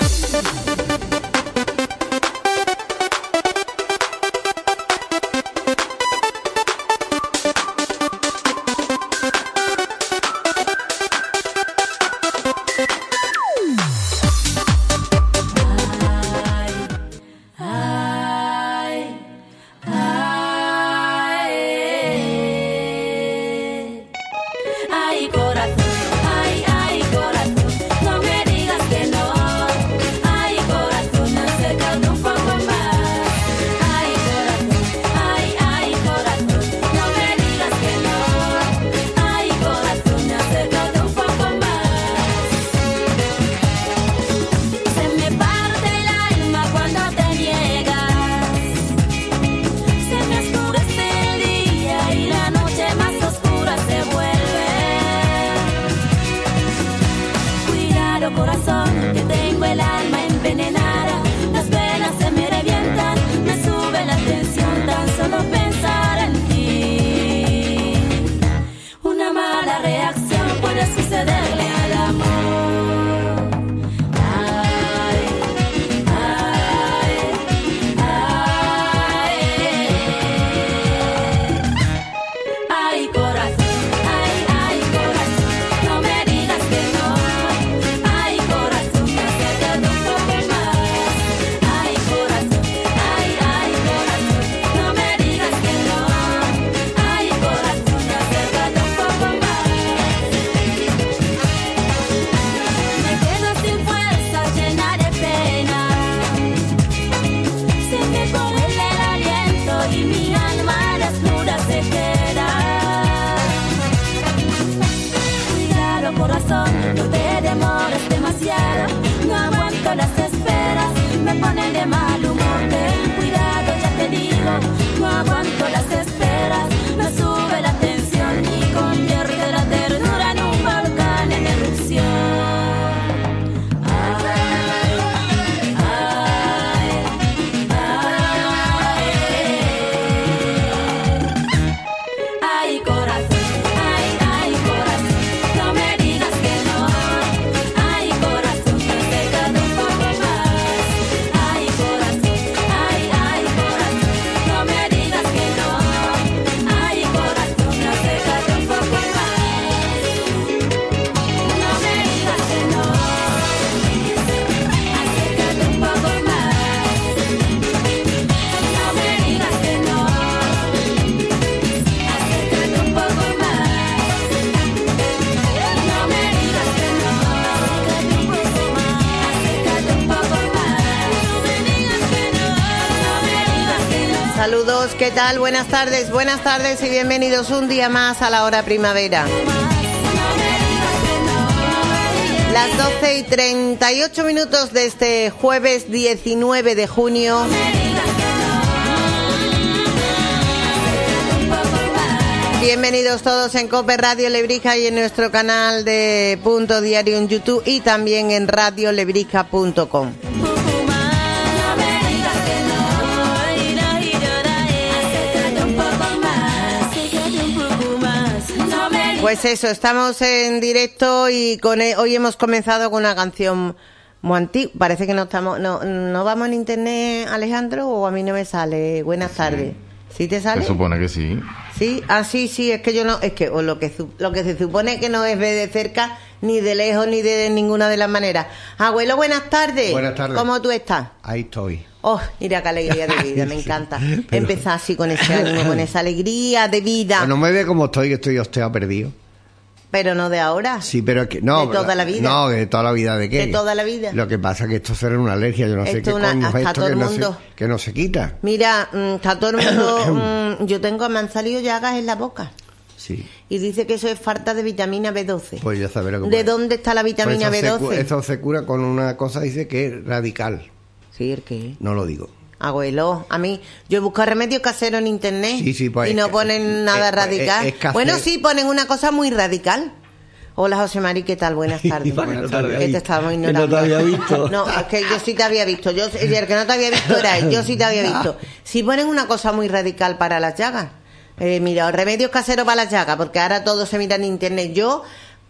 Saludos, ¿qué tal? Buenas tardes y bienvenidos un día más a la hora primavera. Las 12:38 de este jueves 19 de junio. Bienvenidos todos en COPE Radio Lebrija y en nuestro canal de Punto Diario en YouTube y también en radiolebrija.com. Pues eso, estamos en directo y hoy hemos comenzado con una canción muy antigua. Parece que no vamos en internet, Alejandro, o a mí no me sale. Buenas tardes. ¿Sí te sale? Se supone que sí. ¿Sí? Ah, sí, es que yo no... Es que lo que se supone que no es de cerca, ni de lejos, ni de ninguna de las maneras. Abuelo, buenas tardes. Buenas tardes. ¿Cómo tú estás? Ahí estoy. Oh, mira qué alegría de vida, me encanta. Empezar así con ese ánimo, con esa alegría de vida. Pues no me ve como estoy, que estoy hostia perdido. Pero no de ahora. Sí, pero es que no. ¿De toda la vida? No, de toda la vida, ¿de qué? De toda la vida. Lo que pasa es que esto será una alergia, yo no sé qué coño es esto que no se quita. Mira, está todo el mundo... me han salido llagas en la boca. Sí. Y dice que eso es falta de vitamina B12. Pues ya sabes lo que ¿De dónde está la vitamina B12? Eso se cura con una cosa, dice que es radical. Sí, ¿el qué? No lo digo. Abuelo, a mí, yo busco remedios caseros en internet pues y no ponen nada radical. Bueno, sí, ponen una cosa muy radical. Hola, José Mari, ¿qué tal? Buenas tardes. Buenas tardes. Te estábamos ignorando. No te había visto. No, es que yo sí te había visto. El que no te había visto era él. Yo sí te había visto. Si ponen una cosa muy radical para las llagas. Mira, remedios caseros para las llagas, porque ahora todo se mira en internet. Yo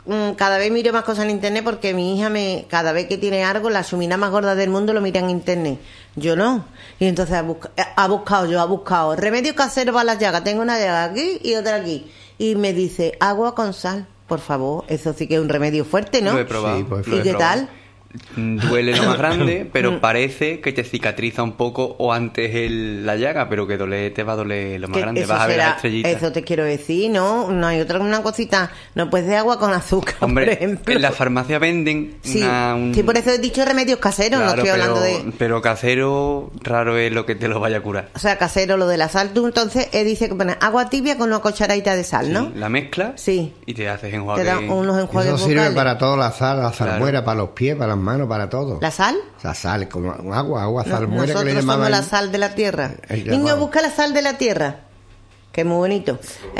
cada vez miro más cosas en internet porque mi hija cada vez que tiene algo, la sumina más gorda del mundo lo mira en internet. Yo no. Y entonces ha buscado remedio casero para las llagas. Tengo una llaga aquí y otra aquí. Y me dice, agua con sal, por favor. Eso sí que es un remedio fuerte, ¿no? Lo he probado. Sí, pues, ¿y qué tal? Duele lo más grande, pero parece que te cicatriza un poco o antes la llaga, pero que te va a doler lo más grande. Vas a ver las estrellitas. Eso te quiero decir, ¿no? No hay una cosita. No puedes de agua con azúcar, hombre, por ejemplo. En la farmacia venden sí, sí, por eso he dicho remedios caseros, claro, no estoy hablando de... Pero casero, raro es lo que te lo vaya a curar. O sea, casero, lo de la sal. Tú entonces dice que pones agua tibia con una cucharadita de sal, ¿no? Sí, la mezcla y te haces enjuague. Te dan unos enjuagues vocales. Eso sirve para todo, la salmuera, para los pies, para las manos, para todo. ¿La sal? La sal, como agua salmuera. Nosotros que le llamaban... somos la sal de la tierra. Niño, busca la sal de la tierra. Que es muy bonito.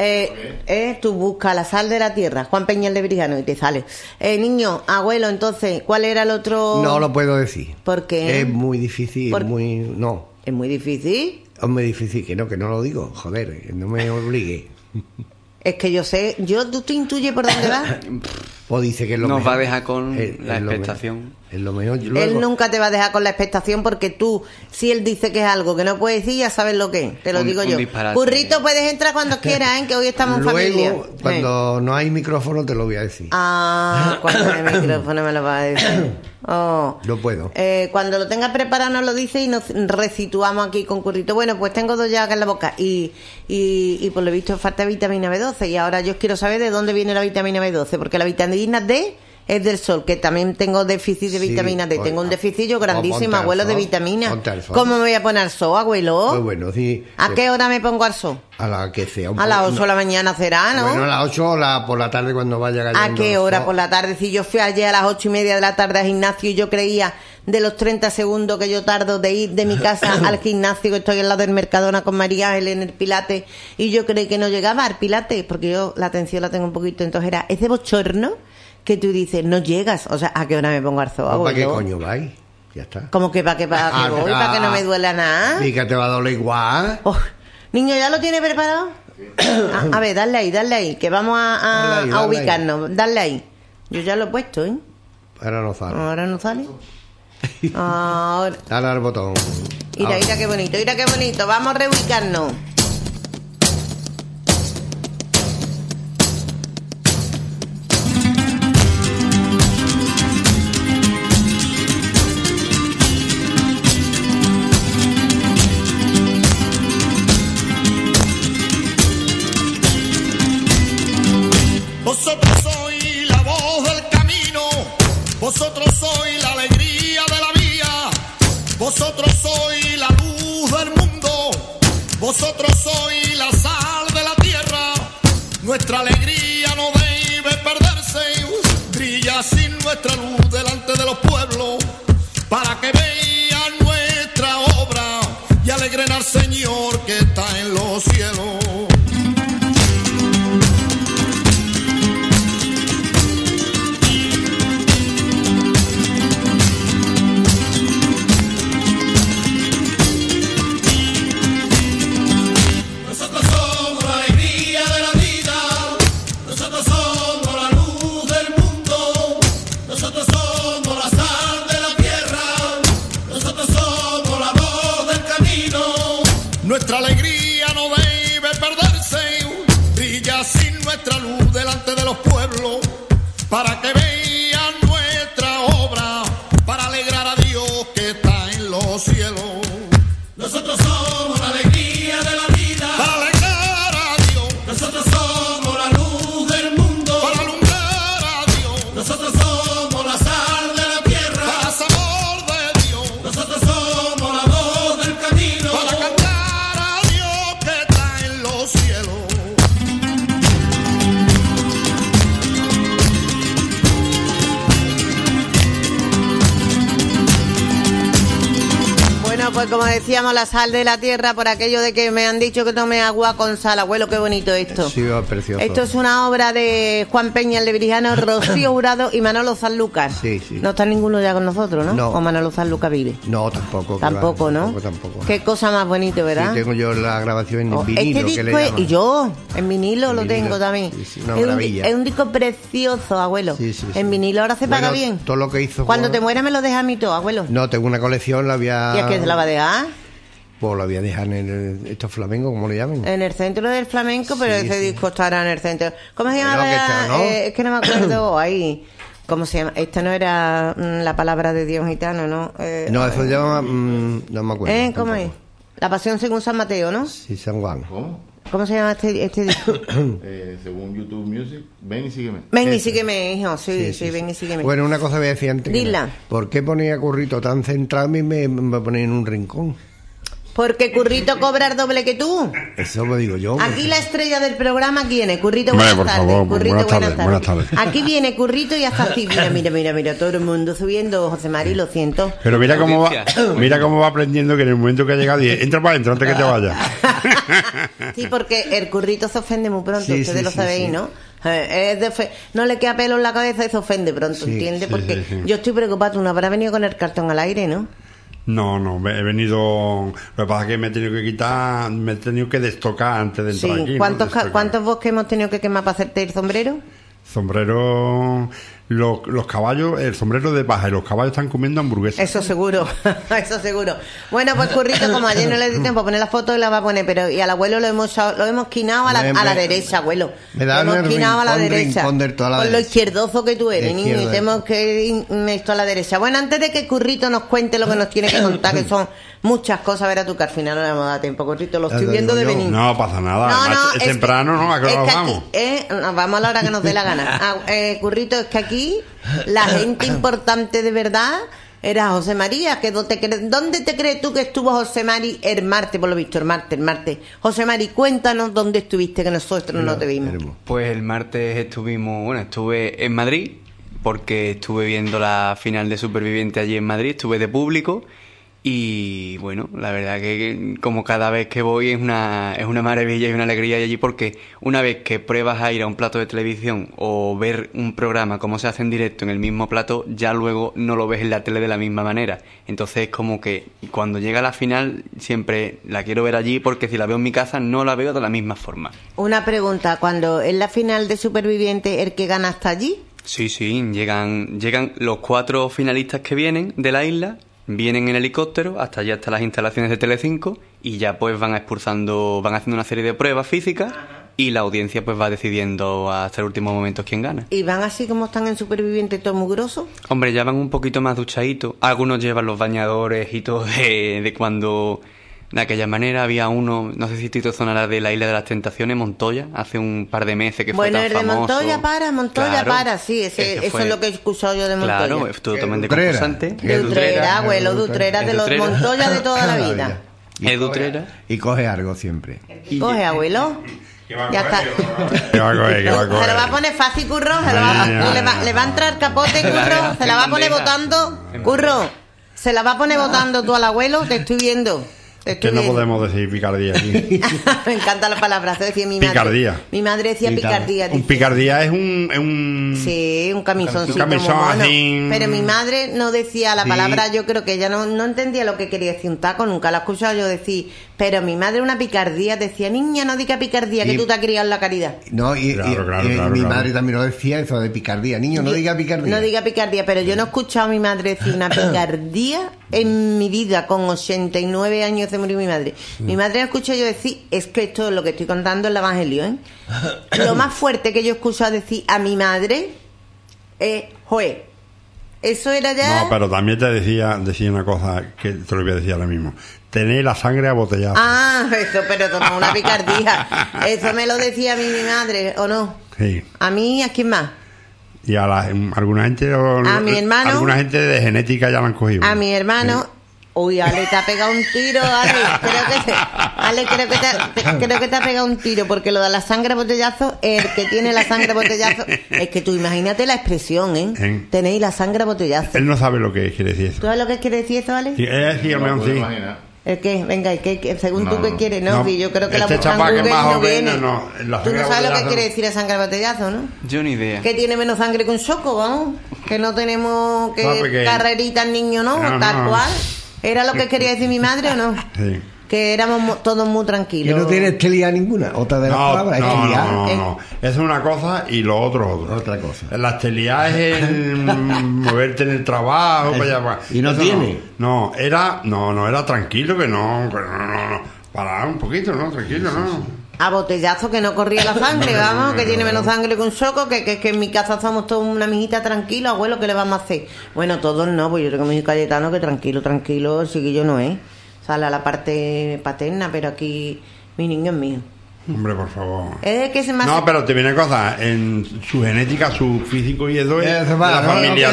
Tú busca la sal de la tierra, Juan Peñal de Brijano, y te sale. Niño, abuelo, entonces, ¿cuál era el otro? No lo puedo decir. ¿Por qué? Es muy difícil, no. ¿Es muy difícil? Es muy difícil, que no lo digo, joder, no me obligue. Es que yo sé, ¿tú te intuyes por dónde vas? Pues dice que es lo mejor. Nos va a dejar con la expectación. Es lo mejor. Luego, él nunca te va a dejar con la expectación porque tú, si él dice que es algo que no puedes decir, ya sabes lo que es. Te lo digo yo. Currito, puedes entrar cuando quieras, que hoy estamos en familia. Luego, cuando no hay micrófono, te lo voy a decir. Cuando no hay micrófono me lo vas a decir. No puedo. Cuando lo tengas preparado nos lo dices y nos resituamos aquí con Currito. Bueno, pues tengo 2 llagas en la boca y por lo visto falta vitamina B12 y ahora yo quiero saber de dónde viene la vitamina B12 porque la vitamina D es del sol, que también tengo déficit de vitamina D. Tengo un déficit yo grandísimo, abuelo, de vitamina. ¿Cómo me voy a poner al sol, abuelo? Pues bueno, sí. ¿A qué hora me pongo al sol? A la que sea. A las 8 de la mañana será, ¿no? Bueno, a las 8 o por la tarde cuando vaya cayendo. ¿A qué hora por la tarde? Si yo fui ayer a las 8:30 de la tarde al gimnasio y yo creía de los 30 segundos que yo tardo de ir de mi casa al gimnasio, que estoy al lado del Mercadona con María Ángel en el Pilates, y yo creí que no llegaba al Pilates, porque yo la atención la tengo un poquito, entonces era ese bochorno que tú dices, no llegas, o sea, ¿a qué hora me pongo al zoo? ¿Para qué coño vais? Ya está. ¿Cómo que para qué voy? ¿Para que no me duela nada? ¿Y que te va a doler igual? Niño, ¿ya lo tiene preparado? A ver, dale ahí, que vamos a ubicarnos. Dale ahí. Yo ya lo he puesto, ¿eh? Ahora no sale. ¿Ahora no sale? Ahora. Dale al botón. Mira qué bonito. Vamos a reubicarnos. Vosotros sois la voz del camino, vosotros sois la alegría de la vía, vosotros sois la luz del mundo, vosotros sois la sal de la tierra, nuestra alegría no debe perderse, brilla sin nuestra luz delante de los pueblos, para que vean nuestra obra y alegren al Señor que está en los cielos. Nuestra alegría no debe perderse, brilla sin nuestra luz delante de los pueblos, para que vean nuestra obra, para alegrar a Dios que está en los cielos. Nosotros somos la alegría de la vida, para alegrar a Dios. Nosotros somos la luz del mundo, para alumbrar a Dios. Nosotros somos la sal de la tierra, para sabor de Dios. Nosotros somos la voz del camino, para cantar cielo. Bueno, pues como decíamos, la sal de la tierra, por aquello de que me han dicho que tome agua con sal. Abuelo, qué bonito esto. Sí, precioso. Esto es una obra de Juan Peña, el Lebrijano, Rocío Jurado y Manolo Sanlúcar. Sí, sí. No está ninguno ya con nosotros, ¿no? No. ¿O Manolo Sanlúcar vive? No, tampoco. Tampoco, ¿no? Tampoco. Qué cosa más bonita, ¿verdad? Sí, tengo yo la grabación en vinilo. Este disco y yo, en vinilo lo tengo también. Sí, sí, una maravilla. Es un disco precioso, abuelo. Sí, sí, sí. En vinilo ahora se paga bien. Todo lo que hizo. Cuando te mueras me lo dejas a mí todo, abuelo. No, tengo una colección, la había... ¿Y es que se la va a dejar? Pues la voy a dejar en estos flamencos, ¿cómo le llaman? En el centro del flamenco, pero sí, ese disco estará en el centro. ¿Cómo se llama? ¿no? Es que no me acuerdo ahí. ¿Cómo se llama? Esta no era la palabra de Dios gitano, ¿no? No, eso se llama... no me acuerdo. ¿Cómo es? La Pasión según San Mateo, ¿no? Sí, San Juan. ¿Cómo se llama este disco? Según YouTube Music, Ven y Sígueme. Ven y Sígueme, hijo. Sí, Ven y Sígueme. Bueno, una cosa voy a decir antes. Dila. ¿Por qué ponía Currito tan centrado y me ponía en un rincón? Porque Currito cobra el doble que tú. Eso lo digo yo. Aquí la estrella del programa, ¿quién es? Currito, buenas tardes. Favor, Currito, buenas tardes. Aquí viene Currito y hasta así. Mira, todo el mundo subiendo. José Mari, lo siento. Pero mira cómo va aprendiendo que en el momento que ha llegado dice, entra para adentro antes que te vayas. Sí, porque el Currito se ofende muy pronto, ustedes lo sabéis, ¿no? No le queda pelo en la cabeza y se ofende pronto, ¿entiendes? Porque yo estoy preocupada, tú no habrás venido con el cartón al aire, ¿no? No, he venido... Lo que pasa es que me he tenido que quitar, me he tenido que destocar antes de entrar aquí. ¿Cuántos bosques hemos tenido que quemar para hacerte el sombrero? Sombrero... Los caballos, el sombrero de paja y los caballos están comiendo hamburguesas. Eso seguro, eso seguro. Bueno, pues Currito, como ayer no le di tiempo a poner la foto, y la va a poner, pero y al abuelo lo hemos quinado a la derecha, abuelo. Me da lo hemos quinado a la derecha. Con lo izquierdoso que tú eres, niño, y tenemos que ir esto a la derecha. Bueno, antes de que Currito nos cuente lo que nos tiene que contar, que son muchas cosas, verás tú que al final no le vamos a dar tiempo, Currito, lo estoy viendo de venir. No pasa nada, es temprano, ¿no? ¿A qué hora nos vamos? Nos vamos a la hora que nos dé la gana. Currito, es que aquí la gente importante de verdad era José María. ¿Dónde te crees tú que estuvo José Mari el martes? Por lo visto, el martes. José Mari, cuéntanos dónde estuviste, que nosotros no te vimos. Pues el martes estuve en Madrid, porque estuve viendo la final de Superviviente allí en Madrid, estuve de público. Y bueno, la verdad que como cada vez que voy es una maravilla y una alegría allí, porque una vez que pruebas a ir a un plato de televisión o ver un programa como se hace en directo en el mismo plato, ya luego no lo ves en la tele de la misma manera. Entonces como que cuando llega la final siempre la quiero ver allí, porque si la veo en mi casa no la veo de la misma forma. Una pregunta, cuando en la final de Superviviente el que gana está allí. Sí, llegan los 4 finalistas que vienen de la isla. Vienen en helicóptero hasta allá, hasta las instalaciones de Telecinco, y ya pues van haciendo una serie de pruebas físicas y la audiencia pues va decidiendo hasta el último momento quién gana. ¿Y van así como están en Superviviente, todo mugroso? Hombre, ya van un poquito más duchaditos. Algunos llevan los bañadores y todo de cuando... De aquella manera había uno, no sé si te sonará, de la Isla de las Tentaciones, Montoya, hace un par de meses que fue tan famoso. Bueno, el de Montoya para, sí, eso es lo que he escuchado yo de Montoya. Claro, es totalmente concursante. De Utrera, abuelo, de Utrera, de los Montoya de toda la vida. Es de Utrera. Y coge algo siempre. ¿Coge, abuelo? Ya está. ¿Qué va a coger? Se lo va a poner fácil, Curro. Le va a entrar capote, Curro. Se la va a poner votando. Curro, se la va a poner votando tú al abuelo, te estoy viendo. Que no podemos decir picardía aquí. Me encanta la palabra, se decía mi madre. Picardía. Mi madre decía picardía. Un picardía es un... Sí, un camisoncito. Un camisón así. Pero mi madre no decía la palabra, yo creo que ella no entendía lo que quería decir un taco, nunca la he escuchado yo decir. Pero mi madre una picardía decía, niña, no diga picardía, que tú te has criado en la caridad. No, y mi madre también lo decía, eso de picardía. Niño, no diga picardía. No diga picardía, pero yo no he escuchado a mi madre decir una picardía en mi vida. Con 89 años se murió mi madre. Mi madre no escuchó yo decir, es que esto es lo que estoy contando en el Evangelio, ¿eh? Lo más fuerte que yo he escuchado decir a mi madre es, joe. Eso era ya... No, pero también te decía una cosa que te lo voy a decir ahora mismo. Tener la sangre abotellada. Ah, eso, pero no una picardía. Eso me lo decía a mí mi madre, ¿o no? Sí. ¿A mí? ¿A quién más? Y a alguna gente... A mi hermano. Alguna gente de genética ya la han cogido. A mi hermano... Sí. Uy, Ale, te ha pegado un tiro, Ale. Creo que te ha pegado un tiro, porque lo de la sangre botellazo, el que tiene la sangre botellazo, es que tú imagínate la expresión, ¿eh? Tenéis la sangre botellazo. Él no sabe lo que quiere decir eso. ¿Tú sabes lo que quiere decir eso, Ale? Sí, sí, no, sí. ¿El qué? Venga, según tú qué quieres, ¿no? Sí, yo creo que la buscan Google no viene. Tú no sabes lo que quiere decir a sangre botellazo, ¿no? Yo ni idea. Que tiene menos sangre que un choco, vamos. Que no tenemos carreritas niño, ¿no? Tal cual. ¿Era lo que quería decir mi madre o no? Sí. Que éramos todos muy tranquilos. ¿Que no tiene estelía ninguna? ¿Otra de las palabras? No. Eso es una cosa y lo otro. Otra cosa. La estelía es el moverte en el trabajo. ¿Y no tiene? No, era tranquilo, que no. Pará un poquito, ¿no? Tranquilo, ¿no? A botellazo que no corría la sangre, vamos, que tiene menos sangre que un choco, que en mi casa somos todos una mijita tranquila, abuelo, ¿qué le vamos a hacer? Bueno, todos no, pues yo tengo mi hijo Cayetano que tranquilo, el chiquillo no es. Sale a la parte paterna, pero aquí mi niño es mío. Hombre, por favor. Es que se me hace... No, pero te viene cosas en su genética, su físico y eso es de la familia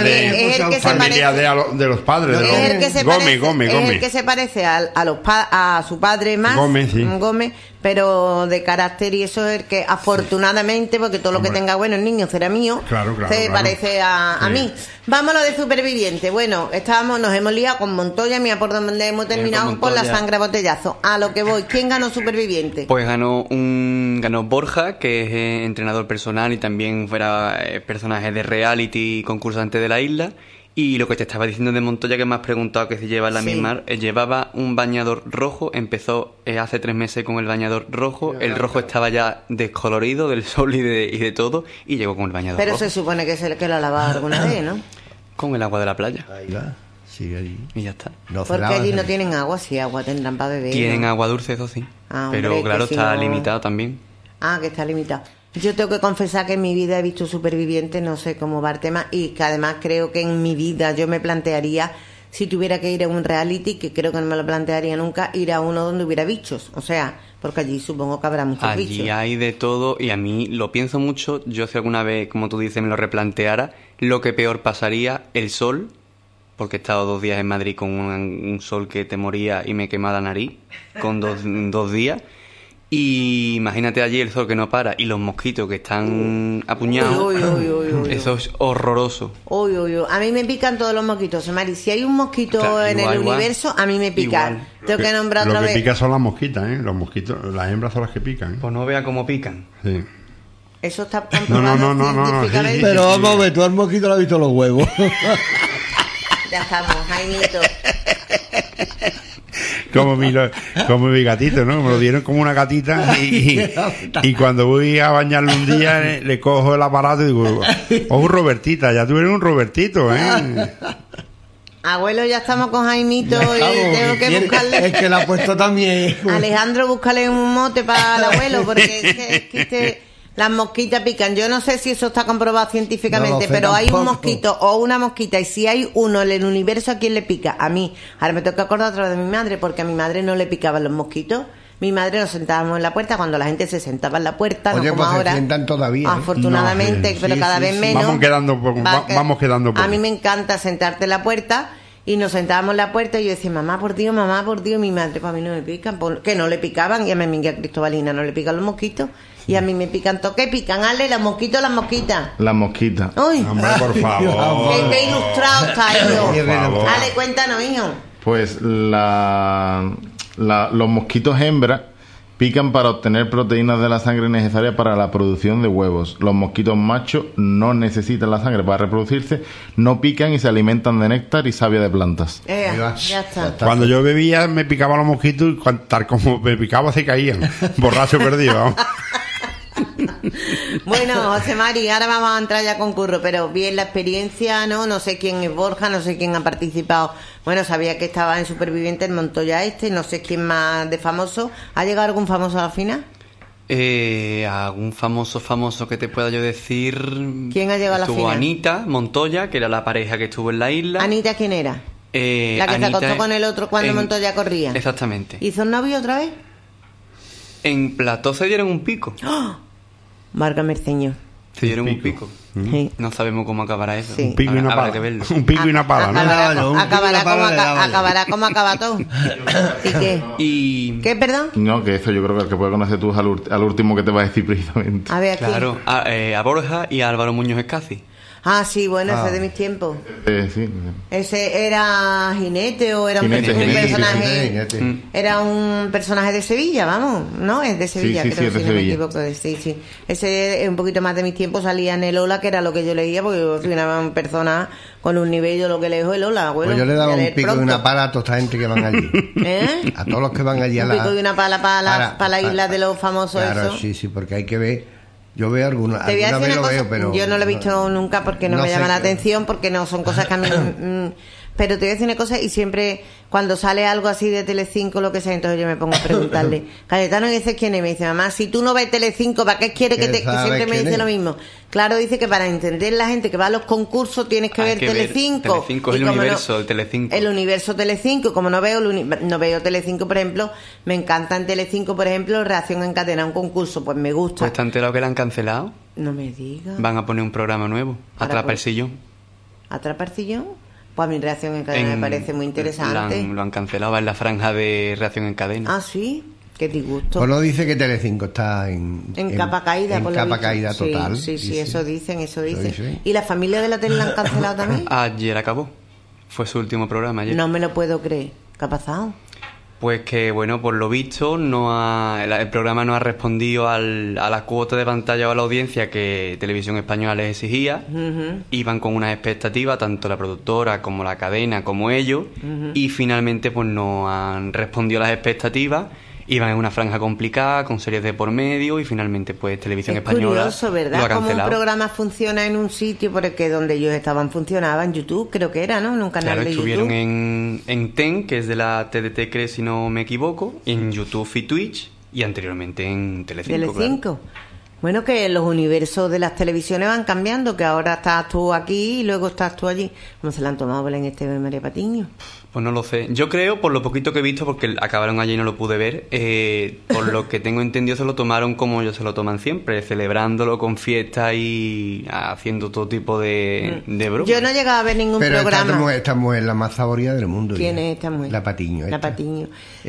de los padres. Es el que se parece, es el que se parece a su padre más, Gómez, pero de carácter, y eso es el que afortunadamente, porque todo lo que tenga bueno el niño será mío, se parece a mí. Vamos a lo de superviviente. Bueno, nos hemos liado con Montoya, mira por donde hemos terminado con la sangre a botellazo. A lo que voy, ¿quién ganó superviviente? Pues ganó Borja, que es entrenador personal y también fuera personaje de reality y concursante de la isla. Y lo que te estaba diciendo de Montoya, que me has preguntado que si lleva la misma, llevaba un bañador rojo, empezó hace 3 meses con el bañador rojo, el rojo estaba ya descolorido del sol y de todo, y llegó con el bañador rojo. Pero se supone que lo ha lavado alguna vez, ¿no? Con el agua de la playa. Ahí va, sigue allí. Y ya está. Porque allí no tienen agua, sí, agua tendrán para beber. Tienen agua dulce, eso sí. Pero claro, está limitado también. Que está limitado. Yo tengo que confesar que en mi vida he visto supervivientes, no sé cómo va el tema, y que además creo que en mi vida yo me plantearía, si tuviera que ir a un reality, que creo que no me lo plantearía nunca, ir a uno donde hubiera bichos, o sea, porque allí supongo que habrá muchos bichos. Allí hay de todo, y a mí lo pienso mucho. Yo si alguna vez, como tú dices, me lo replanteara, lo que peor pasaría, el sol, porque he estado 2 días en Madrid con un sol que te moría y me quemaba la nariz, con 2 días. Y imagínate allí el sol que no para y los mosquitos que están apuñados. Eso es horroroso. A mí me pican todos los mosquitos, Mari. Si hay un mosquito en el universo, a mí me pica. Tengo que nombrar otra vez. Lo que pica son las mosquitas, ¿eh? Los mosquitos, las hembras son las que pican. Pues no vea cómo pican. Sí. Eso está comprobado científicamente. Sí. Pero vamos a ver, tú al mosquito le has visto los huevos. Ya estamos, Jaimito. Como mi gatito, ¿no? Me lo dieron como una gatita y cuando voy a bañarle un día le cojo el aparato y digo, un Robertita, ya tú eres un Robertito, ¿eh? Abuelo, ya estamos con Jaimito y tengo que buscarle... Es que la ha puesto también. Alejandro, búscale un mote para el abuelo, porque es que las mosquitas pican. Yo no sé si eso está comprobado científicamente, pero hay un mosquito o una mosquita, y si hay uno en el universo, ¿a quién le pica? A mí. Ahora me tengo que acordar otra vez de mi madre, porque a mi madre no le picaban los mosquitos. Mi madre nos sentábamos en la puerta cuando la gente se sentaba en la puerta, oye, no como pues ahora. Se sientan todavía. Afortunadamente, pero cada vez menos. Vamos quedando poco. A mí me encanta sentarte en la puerta. Y nos sentábamos en la puerta y yo decía, mamá, por Dios, y mi madre, pues a mí no me pican, que no le picaban, y a mi amiga Cristobalina no le pican los mosquitos, y a mí me pican, ¿qué pican? Ale, los mosquitos, las mosquitas. Las mosquitas. Uy, hombre, por favor. Qué ilustrado está, hijo. Ale, cuéntanos, hijo. Pues los mosquitos hembras pican para obtener proteínas de la sangre necesarias para la producción de huevos. Los mosquitos machos no necesitan la sangre para reproducirse, no pican y se alimentan de néctar y savia de plantas. Ya está. Cuando yo bebía me picaban los mosquitos y tal como me picaba se caían. Borracho perdido, vamos. Bueno, José Mari, ahora vamos a entrar ya con Curro, pero bien la experiencia, no sé quién es Borja, no sé quién ha participado. Bueno, sabía que estaba en Superviviente el Montoya no sé quién más de famoso. ¿Ha llegado algún famoso a la final? Algún famoso que te pueda yo decir. ¿Quién ha llegado a la final? Estuvo Anita Montoya, que era la pareja que estuvo en la isla. ¿Anita quién era? La que Anita se acostó con el otro cuando Montoya corría. Exactamente. ¿Hizo un novio otra vez? En plató se dieron un pico. ¡Oh! Válgame el señor. Se dieron un pico. Sí. No sabemos cómo acabará eso. Sí. Un pico y una pala. Que verlo. Un pico y una pala, ¿no? Acabará como acaba todo. ¿Y qué? ¿Qué, perdón? No, que eso yo creo que el que puede conocer tú es al último que te va a decir precisamente. A ver, claro, a Borja y a Álvaro Muñoz Escasi. Ah, sí, bueno, ese es de mis tiempos. Sí. Ese era Jinete o era un personaje. Jinete. Era un personaje de Sevilla, vamos, ¿no? Es de Sevilla, creo, si no me equivoco. Sí. Ese es un poquito más de mis tiempos, salía en el Ola, que era lo que yo leía, porque yo soy una persona con un nivel, yo lo que leo el Ola, abuelo. Pues yo le daba un pico de una pala a toda esta gente que van allí. A todos los que van allí a la... Un pico de una pala para la isla de los famosos. Claro, eso. Sí, porque hay que ver... Yo veo alguna vez lo veo, pero... Yo no lo he visto nunca porque no me llama la atención, porque no son cosas que a mí... pero te voy a decir una cosa, y siempre cuando sale algo así de Telecinco, lo que sea, entonces yo me pongo a preguntarle, Cayetano, ¿y ese quién es? Me dice, mamá, si tú no ves Telecinco, ¿para qué quiere que siempre me dice lo mismo? Claro, dice que para entender la gente que va a los concursos tienes que ver Telecinco. Telecinco es el universo de Telecinco. El universo Telecinco, como no veo Telecinco, por ejemplo, me encanta en Telecinco, por ejemplo, Reacción en Cadena, un concurso, pues me gusta. ¿Pues está enterado que la han cancelado? No me digas. Van a poner un programa nuevo, Atrapa el Sillón. ¿Atrapa el Sillón? Pues a mi Reacción en Cadena me parece muy interesante. Lo han cancelado, va en la franja de Reacción en Cadena. Ah, sí, qué disgusto. Pues no dice que Telecinco está en capa caída. En capa caída total. Sí, eso dicen. ¿Y la familia de la tele la han cancelado también? Ayer acabó, fue su último programa ayer. No me lo puedo creer. ¿Qué ha pasado? Pues que, bueno, por lo visto el programa no ha respondido a la cuota de pantalla o a la audiencia que Televisión Española les exigía. Iban con unas expectativas, tanto la productora como la cadena como ellos, y finalmente pues no han respondido a las expectativas. Iban en una franja complicada, con series de por medio, y finalmente pues Televisión Española curioso, ¿verdad? lo ha cancelado. Como un programa funciona en un sitio porque donde ellos estaban funcionaba, en YouTube, creo que era, ¿no? En un canal de YouTube. Claro, estuvieron en TEN, que es de la TDT, creo, si no me equivoco, en YouTube y Twitch, y anteriormente en Telecinco. Telecinco. Claro. Bueno, que los universos de las televisiones van cambiando, que ahora estás tú aquí y luego estás tú allí. ¿Cómo se la han tomado Belén Esteban y María Patiño? Pues no lo sé. Yo creo, por lo poquito que he visto, porque acabaron allí y no lo pude ver, por lo que tengo entendido se lo tomaron como ellos se lo toman siempre, celebrándolo con fiesta y haciendo todo tipo de bromas. Yo no he llegado a ver ningún programa. Esta mujer es la más favorita del mundo. ¿Quién es esta mujer? La Patiño. La Patiño.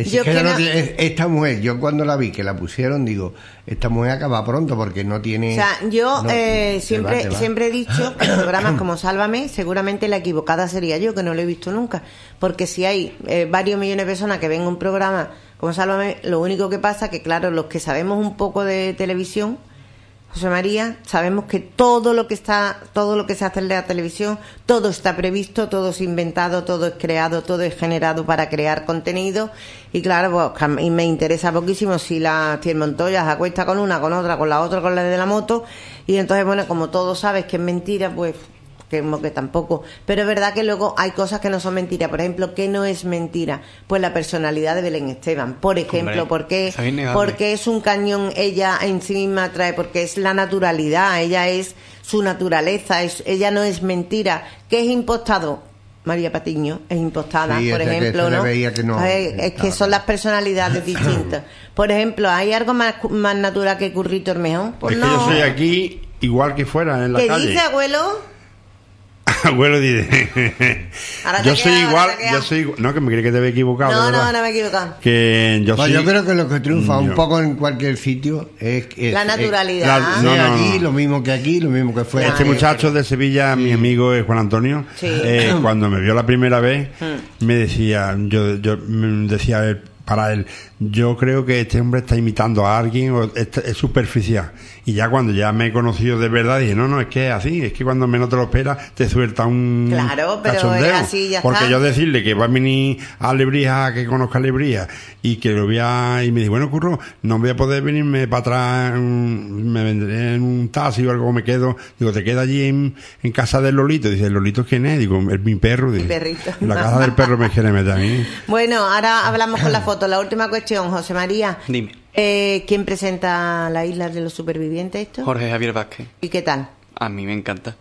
Esta mujer, yo cuando la vi que la pusieron, digo, esta mujer acaba pronto porque no tiene... O sea, yo siempre he dicho que programas como Sálvame, seguramente la equivocada sería yo, que no lo he visto nunca. Porque si hay varios millones de personas que ven un programa como Sálvame, lo único que pasa que, claro, los que sabemos un poco de televisión, José María, sabemos que todo lo que se hace en la televisión, todo está previsto, todo es inventado, todo es creado, todo es generado para crear contenido. Y claro, pues y me interesa poquísimo si la Tiel Montoya se acuesta con una, con otra, con la otra, con la de la moto. Y entonces, bueno, como todos sabes que es mentira, pues... que tampoco, pero es verdad que luego hay cosas que no son mentiras. Por ejemplo, ¿qué no es mentira? Pues la personalidad de Belén Esteban, por ejemplo. Porque es un cañón, ella en sí misma trae, porque es la naturalidad, ella es su naturaleza, ella no es mentira. ¿Qué es impostado? María Patiño es impostada, por ejemplo, ¿no? Es que son las personalidades distintas. Por ejemplo, ¿hay algo más natural que Currito Hermejón? Pues es que yo soy aquí igual que fuera en la calle. ¿Qué dice, abuelo? Abuelo dice yo soy igual, no, que me cree que te había equivocado. No me he equivocado. Que yo creo que lo que triunfa un poco en cualquier sitio es la naturalidad. Allí, lo mismo que aquí, lo mismo que fue. Este muchacho de Sevilla, mi amigo Juan Antonio, cuando me vio la primera vez, me decía, yo decía para él, yo creo que este hombre está imitando a alguien o es superficial. Y ya cuando ya me he conocido de verdad dije, no, es que es así, es que cuando menos te lo esperas te suelta un cachondeo. Es así, ya porque está. yo decirle que va a venir a Lebrija, que conozca Lebrija y que lo vea, y me dice, bueno, Curro, no voy a poder venirme para atrás, me vendré en un taxi o algo, me quedo, digo, te quedas allí en casa del Lolito. Dice, ¿el Lolito quién es? Digo, es mi perro. Dice, mi perrito. En la casa del perro me quiere meter a mí. Bueno, ahora hablamos con la foto. La última cuestión, José María. Dime. ¿Quién presenta la Isla de los Supervivientes esto? Jorge Javier Vázquez. ¿Y qué tal? A mí me encanta.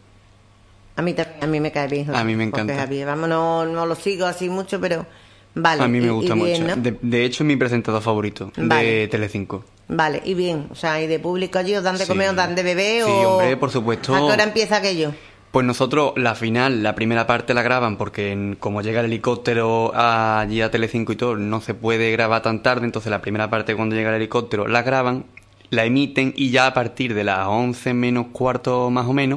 A mí me cae bien. A mí me encanta. Jorge Javier. Vamos, no lo sigo así mucho, pero vale. A mí me gusta bien, mucho. ¿no? De hecho, es mi presentador favorito de Telecinco. Vale, y bien. O sea, ¿y de público allí os dan de comer, os dan de beber? Sí, hombre, por supuesto. ¿A qué hora empieza aquello? Pues nosotros la primera parte la graban porque como llega el helicóptero allí a Telecinco y todo, no se puede grabar tan tarde, entonces la primera parte cuando llega el helicóptero la graban, la emiten y ya a partir de las 11 menos cuarto más o menos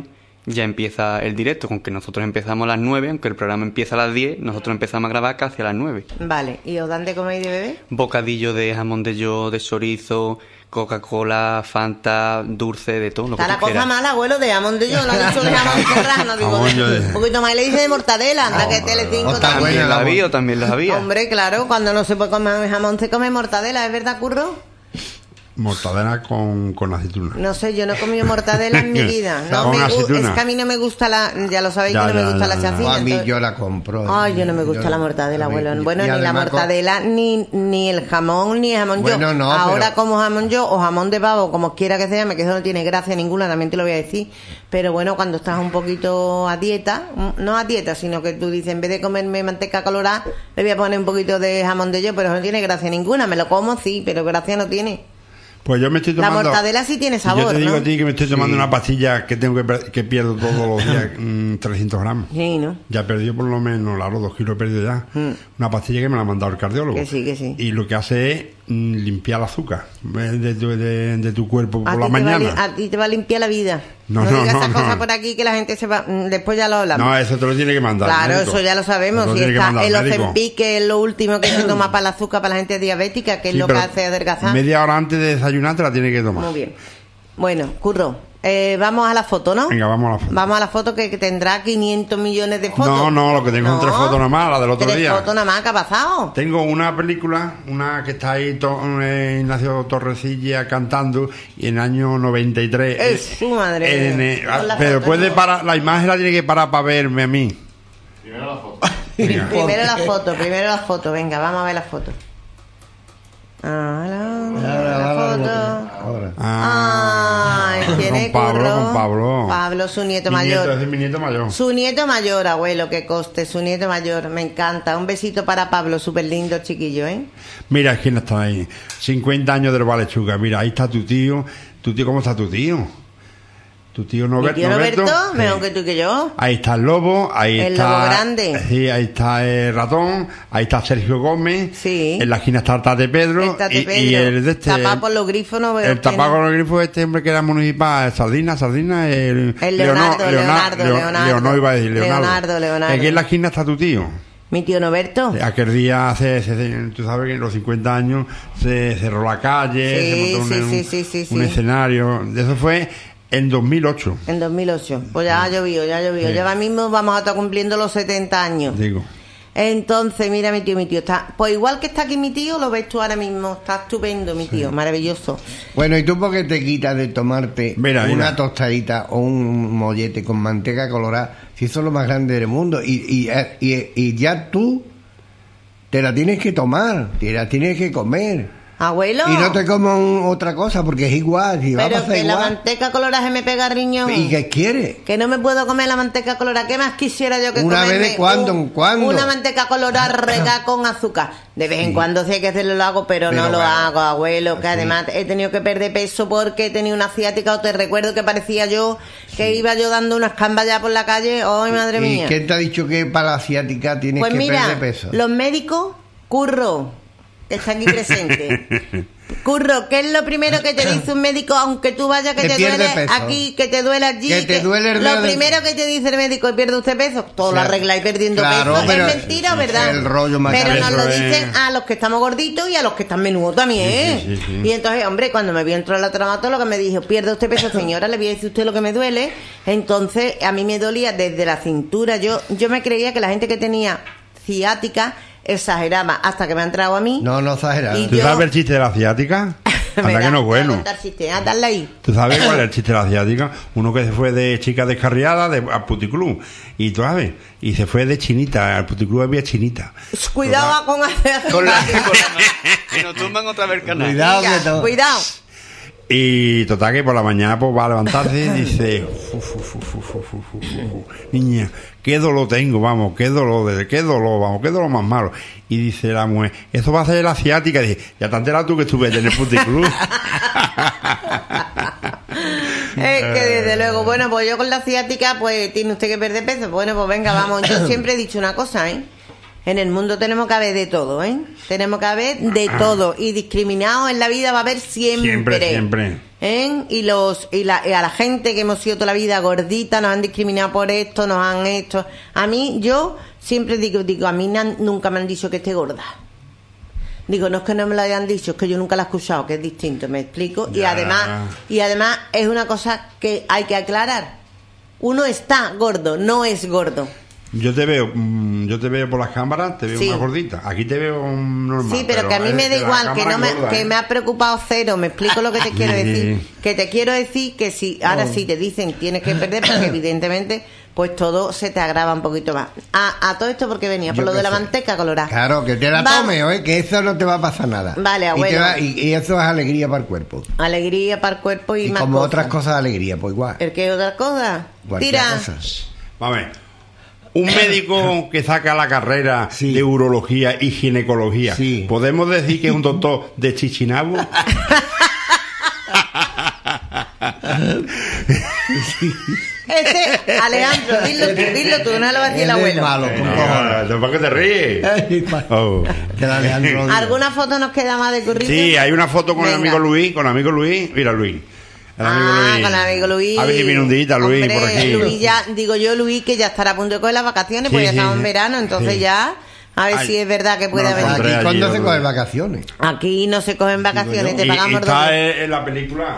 ya empieza el directo, con que nosotros empezamos a las 9, aunque el programa empieza a las 10, nosotros empezamos a grabar casi a las 9. Vale, ¿y os dan de comer y de beber? Bocadillo de jamón de york, de chorizo, Coca-Cola, Fanta, dulce, de todo lo que Está tú la cosa quieras. mala, abuelo, de jamón de york, no ha dicho de jamón serrano, digo, Jamón yo de- un poquito más y le dice de mortadela, anda que Telecinco Está también. También buena lo la había, o también los había. Hombre, claro, cuando no se puede comer jamón se come mortadela, ¿es verdad, Curro? Mortadela con aceituna. No sé, yo no he comido mortadela en mi vida. No Con me aceituna. es que a mí no me gusta la... Ya lo sabéis Ya, que no me ya, gusta ya, la ya. chacina. A mí entonces- yo la compro. Ay, yo no me gusta la mortadela, a mí- abuelo. Bueno, y ni la además mortadela, ni el jamón, ni el jamón Bueno, yo. no, Ahora pero- como jamón yo o jamón de pavo, como quiera que sea, que eso no tiene gracia ninguna, también te lo voy a decir. Pero bueno, cuando estás un poquito a dieta, no a dieta, sino que tú dices, en vez de comerme manteca colorada, le voy a poner un poquito de jamón de yo, pero eso no tiene gracia ninguna. Me lo como, sí, pero gracia no tiene. Pues yo me estoy La tomando... mortadela sí tiene sabor, Yo te digo ¿no? a ti que me estoy tomando una pastilla que tengo que pierdo todos los días 300 gramos. Sí, ¿no? Ya he perdido por lo menos, los 2 kilos he perdido ya. Una pastilla que me la ha mandado el cardiólogo. Que sí, que sí. Y lo que hace es limpiar el azúcar de tu cuerpo por la A ti te mañana. a ti te va a limpiar la vida. No, No, no, digas no, esas no. cosas por aquí que la gente se va... Después ya lo hablamos. No, eso te lo tiene que mandar. el Claro, médico. eso ya lo sabemos. Te lo Si tiene que está mandar el médico. Ozempic, que es lo último que se toma para el azúcar para la gente diabética, que es Sí, lo que pero hace adelgazar. Media hora antes de desayunar te la tiene que tomar. Muy bien. Bueno, Curro, vamos a la foto, ¿no? Venga, vamos a la foto. Vamos a la foto que tendrá 500 millones de fotos. No, lo que tengo son 3 fotos nada más, la del otro 3 día. fotos nada más, ¿qué ha pasado? Tengo una película, una que está ahí Ignacio Torrecilla cantando y en el año 93. Es su madre mía. Pon la pero foto, puede ¿no? parar, la imagen la tiene que parar para verme a mí. Primero la foto. Venga. Primero la foto, venga, vamos a ver la foto. La foto. Ahora. Ay, ¿quién es Con Pablo, Curro? con Pablo. Pablo, su nieto Mi mayor. nieto, es mi nieto mayor. Su nieto mayor, abuelo, que coste, su nieto mayor, me encanta. Un besito para Pablo, súper lindo chiquillo, ¿eh? Mira quién está ahí. 50 años del Valechuga. Mira, ahí está tu tío. ¿Cómo está tu tío? Tu tío Mi Noberto. tío Roberto, Sí. mejor que tú y que yo. Ahí está el lobo, ahí El está... lobo grande. Sí, ahí está el ratón, ahí está Sergio Gómez. Sí. En la esquina está el Tate Pedro. El Tate y Pedro. el de este... Tapado por los grifos no veo El tapado con los grifos, este hombre que era municipal, Sardina, el Leonardo, Leonor iba a decir, Leonardo. Leonardo. Aquí en la esquina está tu tío. Mi tío Noberto. Aquel día, tú sabes que en los 50 años se cerró la calle, Sí, se montó sí, un sí. escenario. Eso fue en 2008, En 2008. Pues ya ha llovido, ya ha llovido. Sí. Ya ahora mismo vamos a estar cumpliendo los 70 años. digo. Entonces, mira mi tío está... Pues igual que está aquí mi tío, lo ves tú ahora mismo. Está estupendo mi tío, maravilloso. Bueno, ¿y tú por qué te quitas de tomarte Mira, una mira. tostadita o un mollete con manteca colorada si eso es lo más grande del mundo? Y ya tú te la tienes que tomar, te la tienes que comer. Abuelo. Y no te comas otra cosa porque es igual. Si va a Pero pasar que la igual. manteca colorada se me pega el riñón. ¿Y qué quieres? Que no me puedo comer la manteca colorada. ¿Qué más quisiera yo que Una comerme vez de cuando en cuando. Una manteca colorada regada con azúcar. De vez en cuando sé que hacerlo lo hago, pero no lo bueno. hago, abuelo. Que Sí. además he tenido que perder peso porque he tenido una ciática. O te recuerdo que parecía yo que iba yo dando unas cambas ya por la calle. ¡Ay, madre ¿Y mía! quién te ha dicho que para la asiática tienes Pues que mira, perder peso? los médicos, Curro, que está aquí presente. Curro, ¿qué es lo primero que te dice un médico, aunque tú vayas que Que te pierde duele peso. aquí, que te duele allí? Que te duele el dedo Lo de- primero que te dice el médico, ¿pierde usted peso? Todo lo Claro. arregláis perdiendo Claro, peso. pero ¿Es mentira o verdad? el rollo más pero grande. nos lo Eso es- dicen a los que estamos gorditos y a los que están menudos también. Sí, sí, sí. Y entonces, hombre, cuando me vio entrar la traumatóloga me dijo, ¿pierde usted peso, señora? Le voy a decir a usted lo que me duele. Entonces, a mí me dolía desde la cintura. Yo me creía que la gente que tenía ciática exageraba hasta que me ha entrado a mí. No exageras. Y ¿Tú yo- sabes el chiste de la asiática? Anda Venga, que no es te voy a bueno. contar chiste. Ah, dale ahí. ¿Tú sabes cuál es el chiste de la asiática? Uno que se fue de chica descarriada a puticlub. Y tú sabes, y se fue de chinita. Al puticlub había chinita. Cuidado con hacer Con la que nos tumban otra vez el canal. Cuidado que Venga, to- cuidado. Y total que por la mañana pues va a levantarse y dice, niña, qué dolor tengo, vamos, qué dolor más malo. Y dice la mujer, eso va a ser la asiática. Y dice, ya te has enterado tú que estuve en el puticlub. Es que desde luego, bueno, pues yo con la ciática, pues tiene usted que perder peso. Bueno, pues venga, vamos. Yo siempre he dicho una cosa, ¿eh? En el mundo tenemos que haber de todo, ¿eh? Tenemos que haber de todo. Y discriminados en la vida va a haber siempre. Siempre. Y a la gente que hemos sido toda la vida gordita, nos han discriminado por esto, nos han hecho... A mí, yo siempre digo, a mí nunca me han dicho que esté gorda. Digo, no es que no me lo hayan dicho, es que yo nunca la he escuchado, que es distinto, ¿me explico? Ya. Y además es una cosa que hay que aclarar. Uno está gordo, no es gordo. Yo te veo por las cámaras, te veo Sí. más gordita. Aquí te veo normal. Sí, pero que a mí me da la igual, que cámara no me, engorda, que ¿eh? me ha preocupado cero, me explico lo que te quiero Sí. decir. Que te quiero decir que si ahora sí te dicen tienes que perder, porque evidentemente pues todo se te agrava un poquito más. A todo esto porque venía por Yo lo qué de la sé. manteca colorada. Claro, que te la Va- tomes, ¿eh? Que eso no te va a pasar nada. Vale, Y, abuelo. y eso es alegría para el cuerpo. Alegría para el cuerpo y, Y más como cosas. otras cosas, alegría, pues igual. ¿El qué otra cosa? Cualquier Tira. cosa. Vamos a ver. Un médico que saca la carrera Sí. de urología y ginecología, Sí. ¿podemos decir que es un doctor de Chichinabo? Alejandro, dilo tú, no lo va a decir el Él es abuelo. malo, con cojones. ¿Por qué te ríes? Oh. Que la Alejandro lo diga. ¿Alguna foto nos queda más de currículum? Sí, hay una foto con el Venga. amigo Luis, mira Luis. El amigo Luis. Con el amigo Luis. A ver si viene un día Luis Hombre, por aquí. Luis ya, digo yo, Luis, que ya estará a punto de coger las vacaciones, Sí, pues ya sí, estamos en sí. verano, entonces Sí. ya, a ver Ay, si es verdad que puede no, venir. hombre, Aquí, ¿cuándo allí, se yo- cogen vacaciones? Aquí no se cogen vacaciones, te Y pagamos está doble. en la película.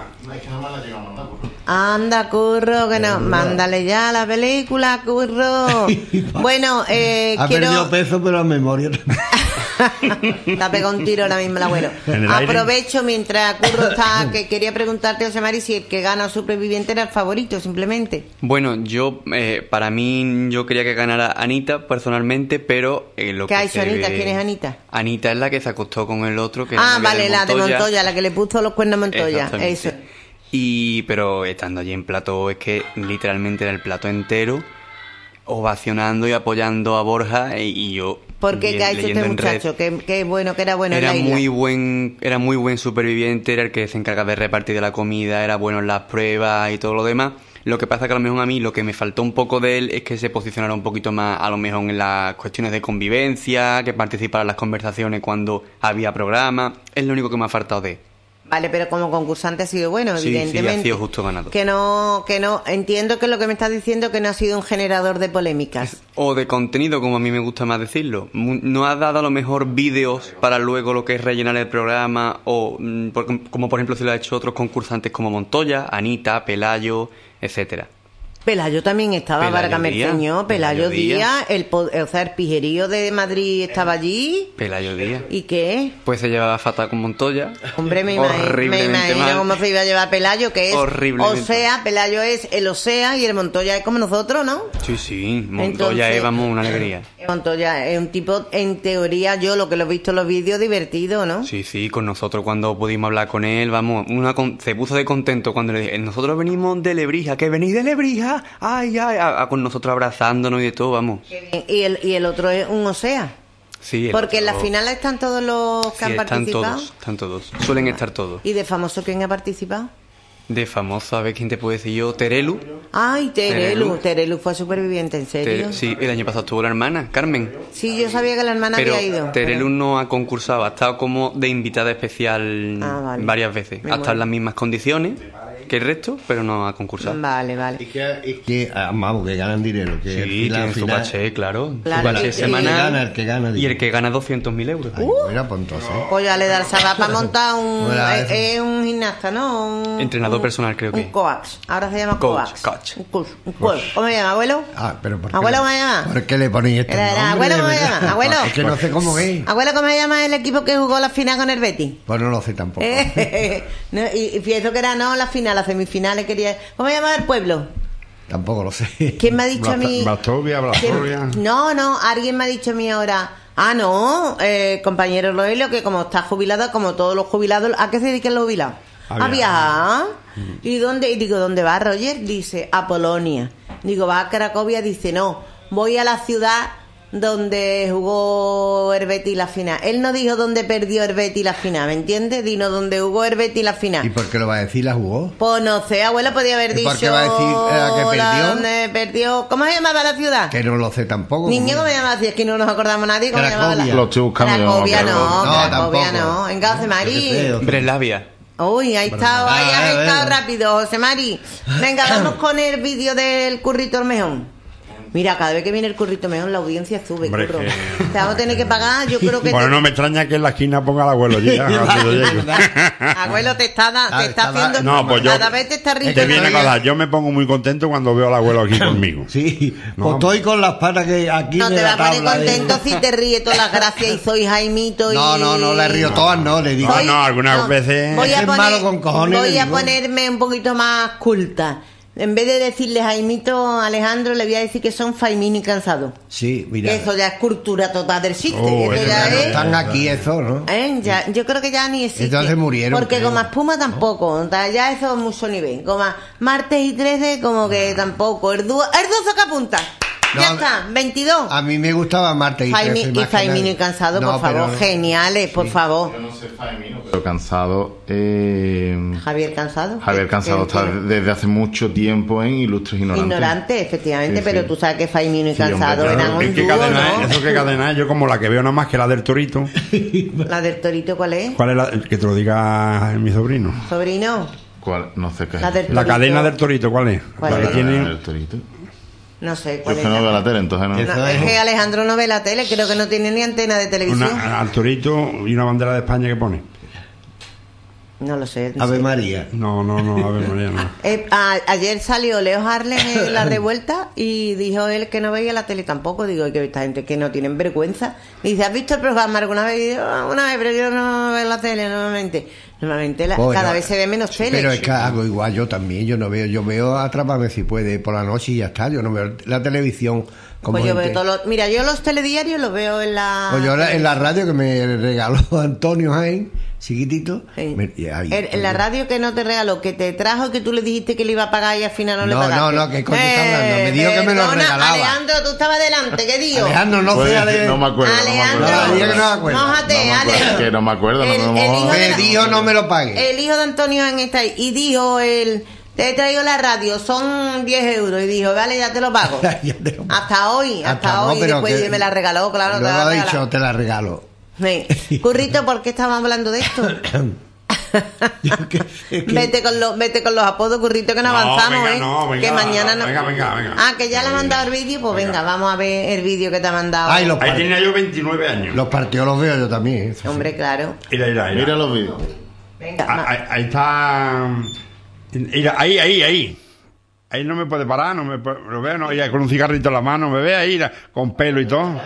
Anda, curro, que no, mándale ya la película, curro. Bueno, Ha quiero... perdido peso, pero la memoria también. Te ha pegado un tiro ahora mismo el abuelo. ¿En el aire? Aprovecho mientras Curro está, que quería preguntarte, José Mari, si el que gana Superviviente era el favorito, simplemente. Bueno, yo, para mí, yo quería que ganara Anita, personalmente, pero lo ¿Qué que ha hecho se Anita? ve- ¿Quién es Anita? Anita es la que se acostó con el otro, que es Ah, novia vale, la de Montoya, la que le puso los cuernos a Montoya. Exactamente. Eso. Pero estando allí en plató, es que literalmente era el plato entero, ovacionando y apoyando a Borja, y yo... ¿Por qué? ¿Qué ha hecho leyendo este en red, muchacho? Que bueno, que era bueno en era la isla. muy buen superviviente, era el que se encarga de repartir la comida, era bueno en las pruebas y todo lo demás. Lo que pasa que a lo mejor a mí lo que me faltó un poco de él es que se posicionara un poquito más a lo mejor en las cuestiones de convivencia, que participara en las conversaciones cuando había programa. Es lo único que me ha faltado de él. Vale, pero como concursante ha sido bueno, Sí, evidentemente. sí, ha sido justo ganador. Que no, entiendo que lo que me estás diciendo que no ha sido un generador de polémicas. O de contenido, como a mí me gusta más decirlo. No ha dado a lo mejor vídeos para luego lo que es rellenar el programa, o como por ejemplo si lo ha hecho otros concursantes como Montoya, Anita, Pelayo, etcétera. Pelayo también estaba, Pelayo Vargas Díaz, Merceño, Pelayo Pelayo Díaz, o sea, el pijerío de Madrid estaba allí. Pelayo Díaz. ¿Y qué? Pues se llevaba fatal con Montoya. Hombre, me Horriblemente imagino mal. cómo se iba a llevar Pelayo, que es Horriblemente. Osea, Pelayo es el Osea y el Montoya es como nosotros, ¿no? Sí, Montoya Entonces- es, vamos, una alegría. Montoya es un tipo, en teoría, yo lo que lo he visto en los vídeos, divertido, ¿no? Sí, con nosotros cuando pudimos hablar con él, vamos, se puso de contento cuando le dije, nosotros venimos de Lebrija, que venís de Lebrija, ay, con nosotros abrazándonos y de todo, vamos. Y el otro es un Osea. Sí, el Porque en la otro- final están todos los que sí, han están participado. todos, suelen estar todos. ¿Y de famoso quién ha participado? De famoso, a ver quién te puede decir yo, Terelu. Ay, Terelu. Terelu fue superviviente, ¿en serio? Sí, el año pasado estuvo la hermana, Carmen. Sí, yo sabía que la hermana Pero había ido. Terelu no ha concursado, ha estado como de invitada especial Ah, vale. varias veces. Me Ha estado muero. en las mismas condiciones que el resto, pero no ha concursado. Vale, vale. Vamos, que ganan dinero. Que Sí, tienen su caché, claro. Claro, Su caché y- semanal. el que gana Y dinero. el que gana 200.000 euros. Mira, pues entonces. Pues ya le da el sábado para montar un... Bueno, eso. es un gimnasta, ¿no? Entrenador personal, creo que. Un coach. Ahora se llama Coach, coach. coach. Un coach. ¿Cómo se llama, abuelo? Ah, pero ¿por qué? Abuelo, ¿cómo se llama? ¿Por qué le ponéis esto? Abuelo, ¿cómo se llama? Abuelo. Es que no sé cómo es. Abuelo, ¿cómo se llama el equipo que jugó la final con el Betis? Pues no lo sé tampoco. No, y pienso que era no la final, las semifinales quería... ¿Cómo se llama el pueblo? Tampoco lo sé. ¿Quién me ha dicho a mí? Blastovia. ¿Quién? No, alguien me ha dicho a mí ahora. Ah, no, compañero Roelio, que como está jubilado, como todos los jubilados, ¿a qué se dedican los jubilados? A viajar. ¿Y dónde? Y digo, ¿dónde va Roger? Dice, a Polonia. Digo, va a Cracovia. Dice, no, voy a la ciudad donde jugó el Betis la final. Él no dijo dónde perdió el Betis la final, ¿me entiendes? Dino donde jugó el Betis la ¿Y final. por qué lo va a decir? ¿La jugó? Pues no sé, abuelo podía haber ¿Y dicho por qué va a decir que la perdió? donde perdió. ¿Cómo se llamaba la ciudad? Que no lo sé tampoco. Niño, ¿cómo se llamaba? Si es que no nos acordamos nadie, ¿cómo se llamaba la Cracovia. Lo estoy buscando, yo no me Cracovia acuerdo. no, No, Cracovia tampoco. no. Venga, José Mari. Qué feo. Breslavia. Uy, ahí has estado rápido, José Mari. Venga, vamos con el vídeo del Currito Ormejón. Mira, cada vez que viene el Currito Ormejón la audiencia sube, Hombre, curro. que- Te vamos a tener que pagar, yo creo que... Bueno, no me extraña que en la esquina ponga el abuelo. Abuelo, te está haciendo... No, pues yo- Cada vez te está Te riendo. viene a acordar, yo me pongo muy contento cuando veo al abuelo aquí conmigo. Sí, No. pues estoy con las patas que aquí No de te la vas a poner tabla. contento si te ríes todas las gracias y soy Jaimito y... No, le río todas, no, le digo. No, algunas veces- Voy a Es poner- malo con cojones, voy le a digo. ponerme un poquito más culta. En vez de decirle Jaimito, Alejandro, le voy a decir que son Faimino y Cansado. Sí, mira. Eso ya es cultura total del chiste. Oh, eso eso ya ya no es... Están aquí eso, ¿no? Ya, yo creo que ya ni existe. Entonces murieron, Porque creo. como espuma tampoco. Ya eso es mucho nivel. Como martes y 13 como que tampoco. El 12 que apunta. Ya No, está, 22. A mí me gustaba Marte y Trece más que Faimino nadie. y Cansado, No, por favor. pero no. Geniales, por favor. Yo no sé Faimino, pero Cansado. Javier Cansado. Javier Cansado está desde hace mucho tiempo en Ilustres Ignorantes. Ignorante, efectivamente, Sí, pero sí. tú sabes que Faimino y Sí, hombre, Cansado claro. eran un ¿En qué dúo, cadena ¿no? es? ¿Eso qué cadena es? Yo como la que veo nada más que la del Torito. La del Torito, ¿cuál es? ¿Cuál es la? Que te lo diga mi sobrino. Sobrino. ¿Cuál? No sé qué es. La del La Torito. cadena del Torito, ¿cuál es? ¿Cuál La es? que tiene... El Torito. No sé Yo cuál es es. que no veo la tele, entonces no. Eso No, es es- que Alejandro no ve la tele, creo que no tiene ni antena de televisión. Al Torito y una bandera de España que pone. No lo sé. no Ave sé. María. No, a ver, María, no. Ayer salió Leo Harlem en La Revuelta y dijo él que no veía la tele tampoco. Digo, que esta gente que no tienen vergüenza. Y dice, ¿has visto el programa alguna vez? Y digo, una vez, pero yo no veo la tele normalmente. Normalmente Bueno, cada vez se ve menos sí, tele. Pero es que hago igual, yo también, yo veo Atrápame si puede por la noche y ya está, yo no veo la televisión como Pues yo gente. veo todos los... Mira, yo los telediarios los veo en la... Pues yo ahora en la radio que me regaló Antonio Jaén, chiquitito, Sí. y ahí, En la radio que no te regaló, que te trajo, que tú le dijiste que le iba a pagar y al final no le No, pagaste. no, ¿qué coño está hablando? Me dijo que me lo perdona, regalaba. Alejandro, tú estabas delante, ¿qué dijo? Alejandro, no Puede sea ser, de... no me acuerdo. Alejandro, No, diga que no me acuerdo. mójate, No me acuerdo, Ale. que no me acuerdo, no me El mojo. hijo de Me la- dijo no me lo pague. El hijo de Antonio en esta y dijo él, te he traído la radio, son 10 euros. Y dijo, vale, ya te lo pago. Ya te lo pago. Hasta hoy, hasta no, hoy. pero Después que- me la regaló, claro. te Luego la ha regaló. dicho, te la regalo. Sí. Currito, ¿por qué estamos hablando de esto? Yo que- es que- Vete con los apodos, Currito, que no avanzamos, venga, ¿eh? no, venga, que mañana no. venga. Ah, que ya le ha mandado el vídeo, pues venga, vamos a ver el vídeo que te ha mandado. Ay, los, Ahí par- tenía yo 29 años. los partidos los veo yo también. eso sí. Hombre, claro. Mira. Mira los vídeos. Venga, Ahí está. Mira, ahí. Ahí no me puede parar, no me puede, lo veo, no, ya con un cigarrito en la mano, me ve ahí con pelo y todo.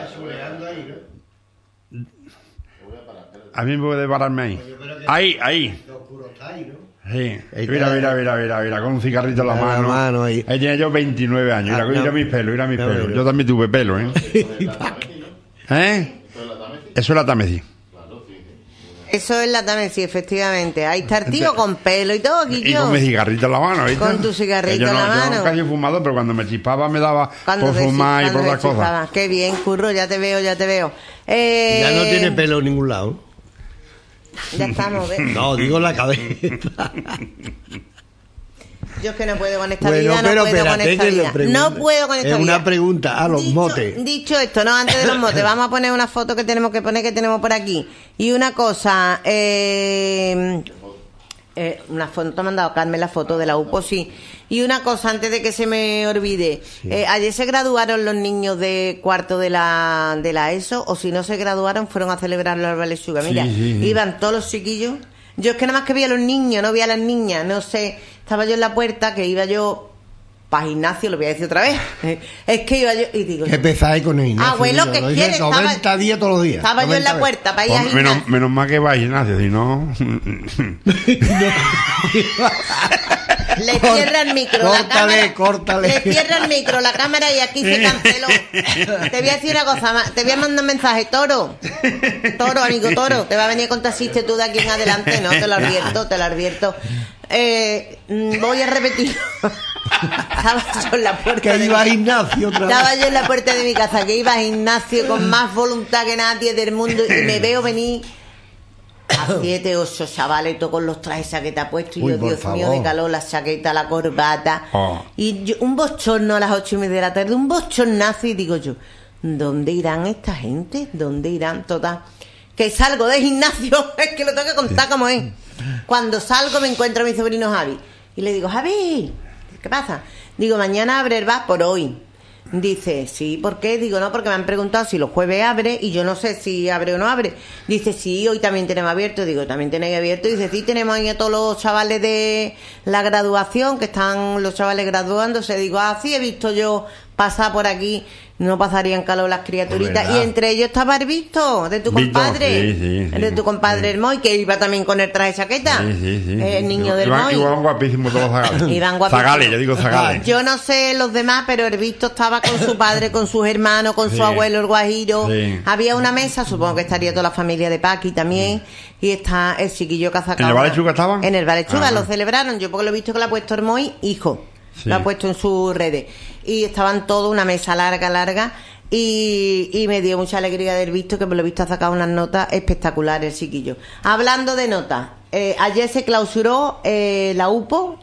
A mí me puede pararme ahí. Sí. Mira, con un cigarrito en la En la mano. mano ahí. Ahí tenía yo 29 años. Mira mis pelos, No, no. Yo también tuve pelo, ¿eh? ¿Eh? Eso es la Támesis. eso es la Támesis, efectivamente. Ahí está el tío con pelo y todo, Y Guillo. con mi cigarrito en la mano, ¿viste? Con tu cigarrito Que yo en la Yo mano. nunca he fumado, pero cuando me chispaba me daba por te fumar y cuando por te otras cosas. chiflaba. Qué bien, Curro, ya te veo. Ya no tiene pelo en ningún lado. Ya estamos, ¿ves? No, digo la cabeza. Yo es que no puedo con esta Bueno, vida, no pero puedo con espérate esta que le vida. pregunte. No puedo con esta Es vida. una pregunta a los motes. Dicho esto, no, antes de los motes, vamos a poner una foto que tenemos que poner, que tenemos por aquí. Y una cosa, una foto, te ha mandado Carmen la foto de la UPO, sí. Y una cosa, antes de que se me olvide, ayer se graduaron los niños de cuarto de la ESO, o si no se graduaron, fueron a celebrarlo al Valenciuga. Mira, Sí. iban todos los chiquillos. Yo es que nada más que vi a los niños, no vi a las niñas, no sé, estaba yo en la puerta, que iba yo para gimnasio, lo voy a decir otra vez. Es que iba yo y digo, Que empezáis con el Ignacio. Abuelo, yo ¿qué lo dije quieres? 90 días todos los días. estaba yo en la 90 puerta para ir a Pues gimnasio. menos mal que va a gimnasio, si no. Le cierra el micro, la cámara. Córtale. Le cierra el micro, la cámara y aquí se canceló. Te voy a decir una cosa, te voy a mandar un mensaje, Toro, amigo Toro, te va a venir a contar chiste tú de aquí en adelante, no, te lo advierto. Voy a repetir. Estaba yo en la puerta Que de iba a mi- gimnasio otra vez. Estaba yo en la puerta de mi casa, que iba a gimnasio con más voluntad que nadie del mundo y me veo venir a 7, 8 chavales, todos con los trajes que te ha puesto y Uy, yo, por Dios mío, favor. de calor, la chaqueta, la corbata. Oh. Y yo, un bochorno a las 8:30 de la tarde, un bochornazo, y digo yo, ¿dónde irán esta gente? ¿Dónde irán todas? Que salgo de gimnasio, es que lo tengo que contar como es. Cuando salgo me encuentro a mi sobrino Javi. Y le digo, Javi, ¿qué pasa? Digo, mañana abre el bar por hoy. Dice, sí, ¿por qué? Digo, no, porque me han preguntado si los jueves abre y yo no sé si abre o no abre. Dice, sí, hoy también tenemos abierto. Digo, ¿también tenéis abierto? Dice, sí, tenemos ahí a todos los chavales de la graduación, que están los chavales graduándose. Digo, sí, he visto yo pasar por aquí. No pasarían calor las criaturitas. Y entre ellos estaba el Visto, de tu compadre. Sí, de tu compadre el Moy, que iba también con el traje chaqueta. El niño del Moy. Iban guapísimos todos los zagales. Iban guapísimos. Zagales, yo digo zagales. Yo no sé los demás, pero el Visto estaba con su padre, con sus hermanos, con su abuelo, el Guajiro. Había una mesa, supongo que estaría toda la familia de Paqui también. Y está el chiquillo que ha sacado. ¿En el Bar Lechuga estaban? En el Bar Lechuga, lo celebraron. Yo porque lo he visto que lo ha puesto el Moy, hijo. Lo ha puesto en sus redes. Y estaban todos, una mesa larga. Y me dio mucha alegría haber visto que por lo visto ha sacado unas notas espectaculares el chiquillo. Hablando de notas, ayer se clausuró la UPO,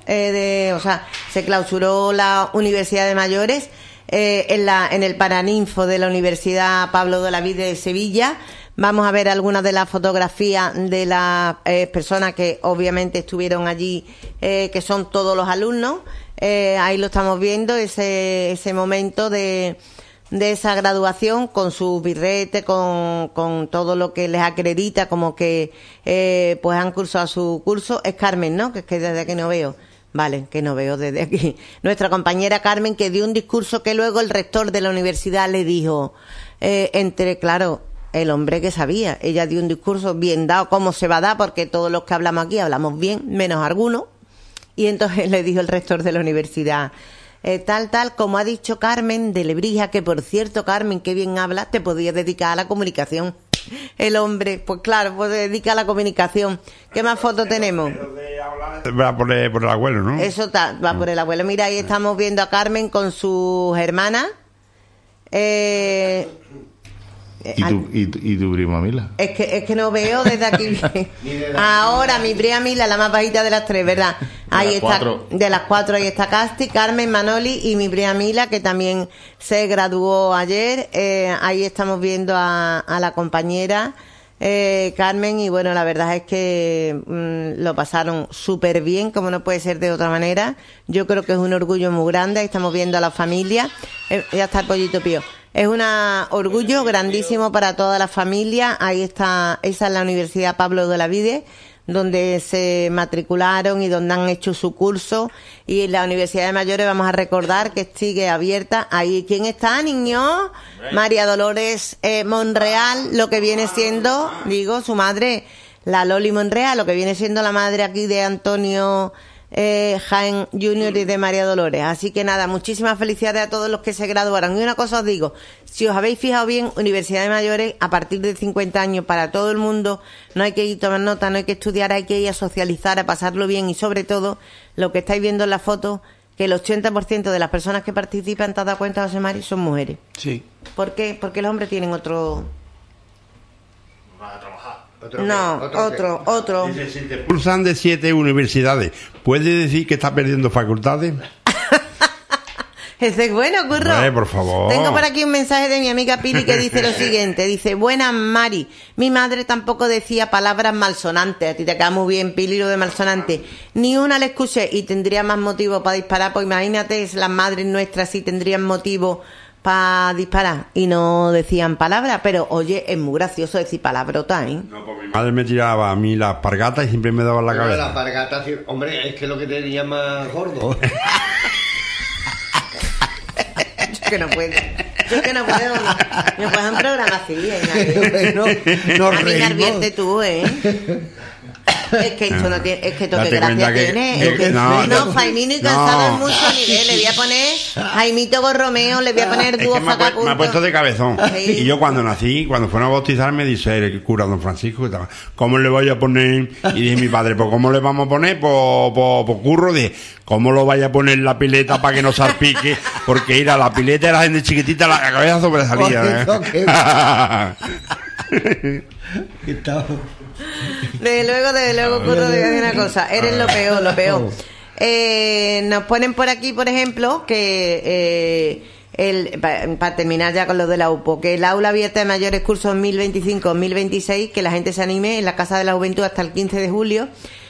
se clausuró la Universidad de Mayores en el Paraninfo de la Universidad Pablo de Olavide de Sevilla. Vamos a ver algunas de las fotografías de las personas que obviamente estuvieron allí, que son todos los alumnos. Ahí lo estamos viendo, ese momento de esa graduación con su birrete, con todo lo que les acredita como que pues han cursado su curso. Es Carmen, ¿no? Que es que desde aquí no veo. Vale, que no veo desde aquí. Nuestra compañera Carmen, que dio un discurso que luego el rector de la universidad le dijo, claro, el hombre que sabía. Ella dio un discurso bien dado, cómo se va a dar, porque todos los que hablamos aquí hablamos bien, menos algunos. Y entonces le dijo el rector de la universidad, tal, como ha dicho Carmen de Lebrija, que por cierto, Carmen, qué bien hablas, te podías dedicar a la comunicación. El hombre, pues claro, pues se dedica a la comunicación. ¿Qué más fotos tenemos? Va por el abuelo, ¿no? Eso va por el abuelo. Mira, ahí estamos viendo a Carmen con sus hermanas. ¿Y tu prima Mila? Es que no veo desde aquí. Ahora mi prima Mila, la más bajita de las tres, ¿verdad? Ahí está. De las cuatro, ahí está Casti, Carmen, Manoli y mi prima Mila, que también se graduó ayer. Ahí estamos viendo a la compañera Carmen, y bueno, la verdad es que lo pasaron súper bien, como no puede ser de otra manera. Yo creo que es un orgullo muy grande. Ahí estamos viendo a la familia. Ya está el pollito pío. Es un orgullo grandísimo para toda la familia. Ahí está, esa es la Universidad Pablo de Olavide, donde se matricularon y donde han hecho su curso. Y en la Universidad de Mayores vamos a recordar que sigue abierta. Ahí, ¿quién está, niño? María Dolores Monreal, lo que viene siendo, su madre, la Loli Monreal, lo que viene siendo la madre aquí de Antonio Jaén Junior y de María Dolores. Así que nada, muchísimas felicidades a todos los que se graduaron. Y una cosa os digo, si os habéis fijado bien, Universidad de Mayores a partir de 50 años para todo el mundo. No hay que ir a tomar nota, no hay que estudiar, hay que ir a socializar, a pasarlo bien. Y sobre todo, lo que estáis viendo en la foto, que el 80% de las personas que participan, ¿te has dado cuenta, José Mari?, son mujeres. Sí. ¿Por qué? Porque los hombres tienen otro... Van a trabajar. Otro. Dice, si te expulsan de 7 universidades, ¿puedes decir que está perdiendo facultades? Ese es bueno, Curro. Por favor. Tengo por aquí un mensaje de mi amiga Pili que dice lo siguiente. Dice, buenas, Mari. Mi madre tampoco decía palabras malsonantes. A ti te queda muy bien, Pili, lo de malsonante. Ni una le escuché y tendría más motivo para disparar. Pues imagínate, las madres nuestras sí tendrían motivo para disparar y no decían palabras. Pero oye, es muy gracioso decir palabrotas, ¿eh? No, pues mi madre me tiraba a mí las pargatas y siempre me daba en la cabeza. Las pargatas, hombre, es que lo que tenía más gordo. Yo que no puedo. No puedo un programa así, ¿eh? No a mí me advierte tú, ¿eh? Es que esto no tiene, es que toque gracia tiene. No, Jaimino y cansado en muchos niveles. Le voy a poner Jaimito Borromeo, le voy a poner dúo Facapunto. Me ha puesto de cabezón. Sí. Y yo cuando nací, cuando fueron a bautizar, me dice el cura don Francisco, ¿cómo le voy a poner? Y dije mi padre, pues ¿cómo le vamos a poner? Por Curro, dije, ¿cómo lo vaya a poner la pileta para que no salpique? Porque ir a la pileta era gente chiquitita, la cabeza sobresalía. Desde luego, Curro, de una cosa, eres lo peor. Nos ponen por aquí, por ejemplo, que para terminar ya con lo de la UPO, que el aula abierta de mayores cursos 2025-2026, que la gente se anime en la Casa de la Juventud hasta el 15 de julio,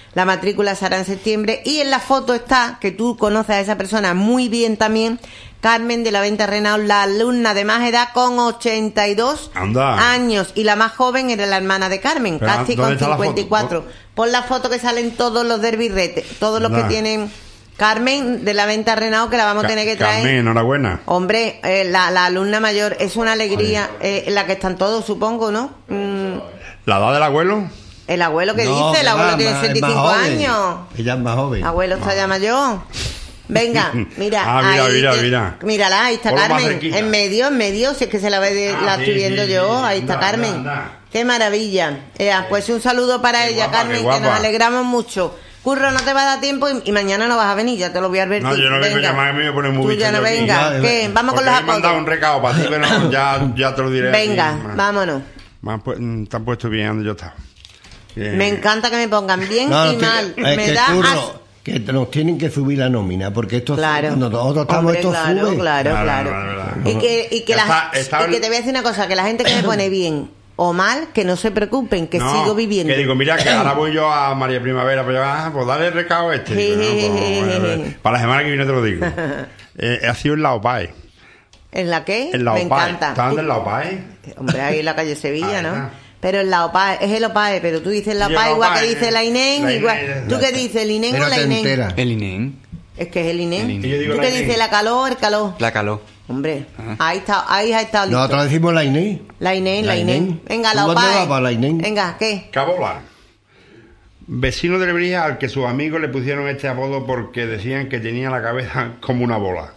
La matrícula se hará en septiembre. Y en la foto está, que tú conoces a esa persona muy bien también, Carmen de la Venta Renault, la alumna de más edad con 82 años. Y la más joven era la hermana de Carmen, Pero, casi con 54. Pon la foto que salen todos los del Birrete, todos los que tienen... Carmen de la Venta Renault, que la vamos a tener que traer. Carmen, enhorabuena. Hombre, la alumna mayor es una alegría, la que están todos, supongo, ¿no? ¿La edad del abuelo? El abuelo que dice, el abuelo tiene 65 años. Ella es más joven. El abuelo está ya mayor. Venga, mira, mira. Mírala, ahí está Carmen, en medio, si es que se la ve, la estoy viendo yo, ahí está Carmen. Anda. Qué maravilla. Pues un saludo para ella, guapa, Carmen, que nos alegramos mucho. Curro, no te va a dar tiempo y mañana no vas a venir, ya te lo voy a advertir. No, yo no vengo, ya me pone muy Tú ya no venga. ¿Qué? Vamos con los apodos. Me han mandado un recado para ti, pero ya te lo diré. Venga, vámonos. Te han puesto bien donde yo estaba. Me encanta que me pongan bien y mal. Me da Curro, que nos tienen que subir la nómina, porque esto nosotros estamos claro. Y que te voy a decir una cosa, que la gente que me pone bien o mal, que no se preocupen, que sigo viviendo. Que digo, mira, que ahora voy yo a María Primavera, pues dale el recado este. Para la semana que viene te lo digo. Ha sido en la OPAE. ¿En la qué? En la Me OPAE. encanta. ¿Están en la OPAE? Hombre, ahí en la calle Sevilla, ¿no? Pero en la OPAE, es el OPAE, pero tú dices la OPAE igual que dice la INEN, igual. ¿Tú qué dices, el INEN o la INEN? El INEN. Es que es el INEN. El ¿Tú qué dices, la calor, el calor? La calor. Hombre, ahí ha estado listo. Nosotros decimos la INEN. La INEN. Venga, la ¿Dónde OPAE. va para la INEN? Venga, ¿qué? Cabola. Vecino de Lebrija al que sus amigos le pusieron este apodo porque decían que tenía la cabeza como una bola.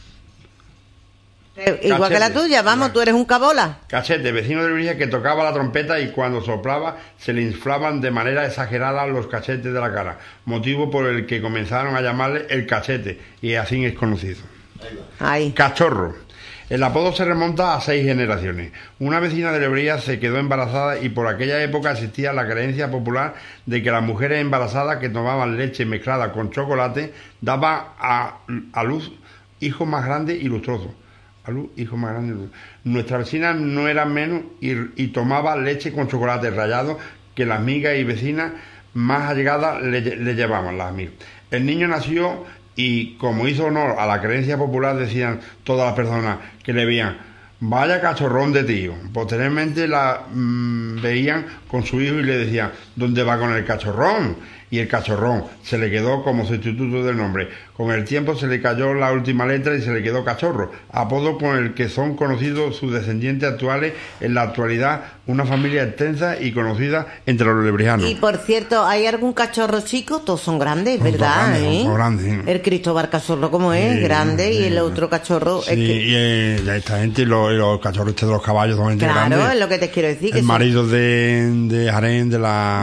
Igual que la tuya, vamos, tú eres un cabola. Cachete, vecino de Lebrija que tocaba la trompeta y cuando soplaba se le inflaban de manera exagerada los cachetes de la cara, motivo por el que comenzaron a llamarle el cachete y así es conocido. Ahí. Cachorro. El apodo se remonta a 6 generaciones. Una vecina de Lebrija se quedó embarazada y por aquella época existía la creencia popular de que las mujeres embarazadas que tomaban leche mezclada con chocolate daban a luz hijos más grandes y lustrosos. Nuestra vecina no era menos y tomaba leche con chocolate rallado que las amigas y vecinas más allegadas le llevaban las amigas. El niño nació y como hizo honor a la creencia popular decían todas las personas que le veían, vaya cachorrón de tío. Posteriormente la veían con su hijo y le decían, ¿dónde va con el cachorrón? Y el cachorrón se le quedó como sustituto del nombre. Con el tiempo se le cayó la última letra y se le quedó cachorro, apodo con el que son conocidos sus descendientes actuales, en la actualidad una familia extensa y conocida entre los lebrijanos. Y por cierto, ¿hay algún cachorro chico? Todos son grandes, ¿verdad? Son grandes. El Cristóbal Cachorro como es, grande, y el otro cachorro... Sí, y esta gente, los cachorros de los caballos son gente grande. Claro, es lo que te quiero decir. El marido de Harén, de la...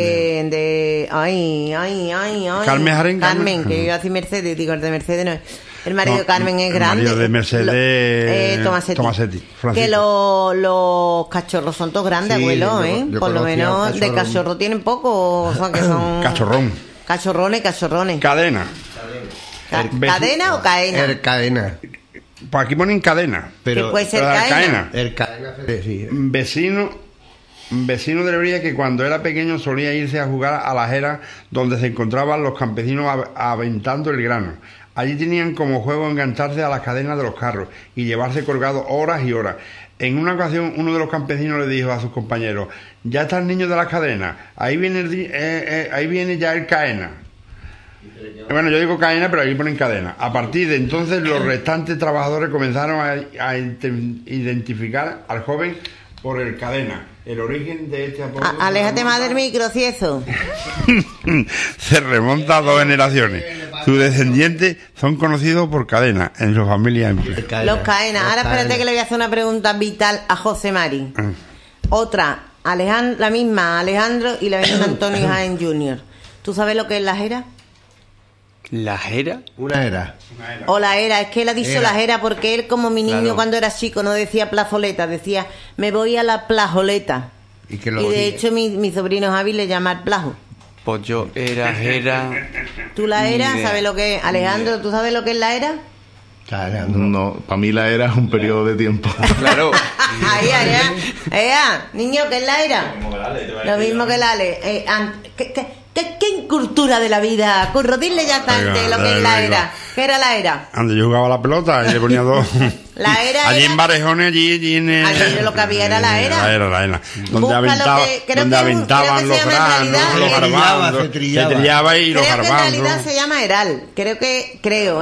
Ay. Carmen Harén. Carmen, que yo iba a decir Mercedes, digo, el de Mercedes no es. El marido de Carmen es grande. El marido de Mercedes... Tomasetti. Francisco. Que los cachorros son todos grandes, abuelo, yo por lo menos de cachorro tienen poco, o sea que son... Cachorrón. Cachorrones. Cadena. ¿Cadena o caena? El cadena. Pues aquí ponen cadena. Pero ¿Qué puede ser caena? El cadena, sí. Vecino de Lebrija que cuando era pequeño solía irse a jugar a las eras donde se encontraban los campesinos aventando el grano. Allí tenían como juego engancharse a las cadenas de los carros y llevarse colgados horas y horas. En una ocasión uno de los campesinos le dijo a sus compañeros, ya está el niño de las cadenas, ahí viene ya el caena. Bueno, yo digo cadena, pero aquí ponen cadena. A partir de entonces los restantes trabajadores comenzaron a identificar al joven por el cadena. El origen de este apodo... Aléjate más del micro, Cieso. Se remonta a 2 generaciones. Sus descendientes son conocidos por cadena en su familia. Los caenas. Ahora espérate que le voy a hacer una pregunta vital a José Mari. Otra, la misma, Alejandro, y la misma Antonio Jaén Jr. ¿Tú sabes lo que es la jera? ¿La jera? Una era. O la era, es que él ha dicho la jera porque él como mi niño Claro. cuando era chico no decía plazoleta, decía me voy a la plazoleta. Y de hecho mi sobrino Javi le llama el plazo. Pues yo era jera. ¿Tú la Ni era? idea. ¿Sabes lo que es? Alejandro, ¿tú sabes lo que es la era? No, para mí la era es un periodo de tiempo. Claro. Niño, ¿qué es la era? Lo mismo que la Ale. ¿Qué incultura de la vida? Curro, dile ya tarde lo que es la era. ¿Qué era la era? Donde yo jugaba la pelota y le ponía dos. La era allí era... en Barejones, allí en allí lo que había era la era. La era. Busca Donde aventaban los granos, los garbanzos. Se trillaba y los garbanzos. Creo que en realidad se llama eral. Creo,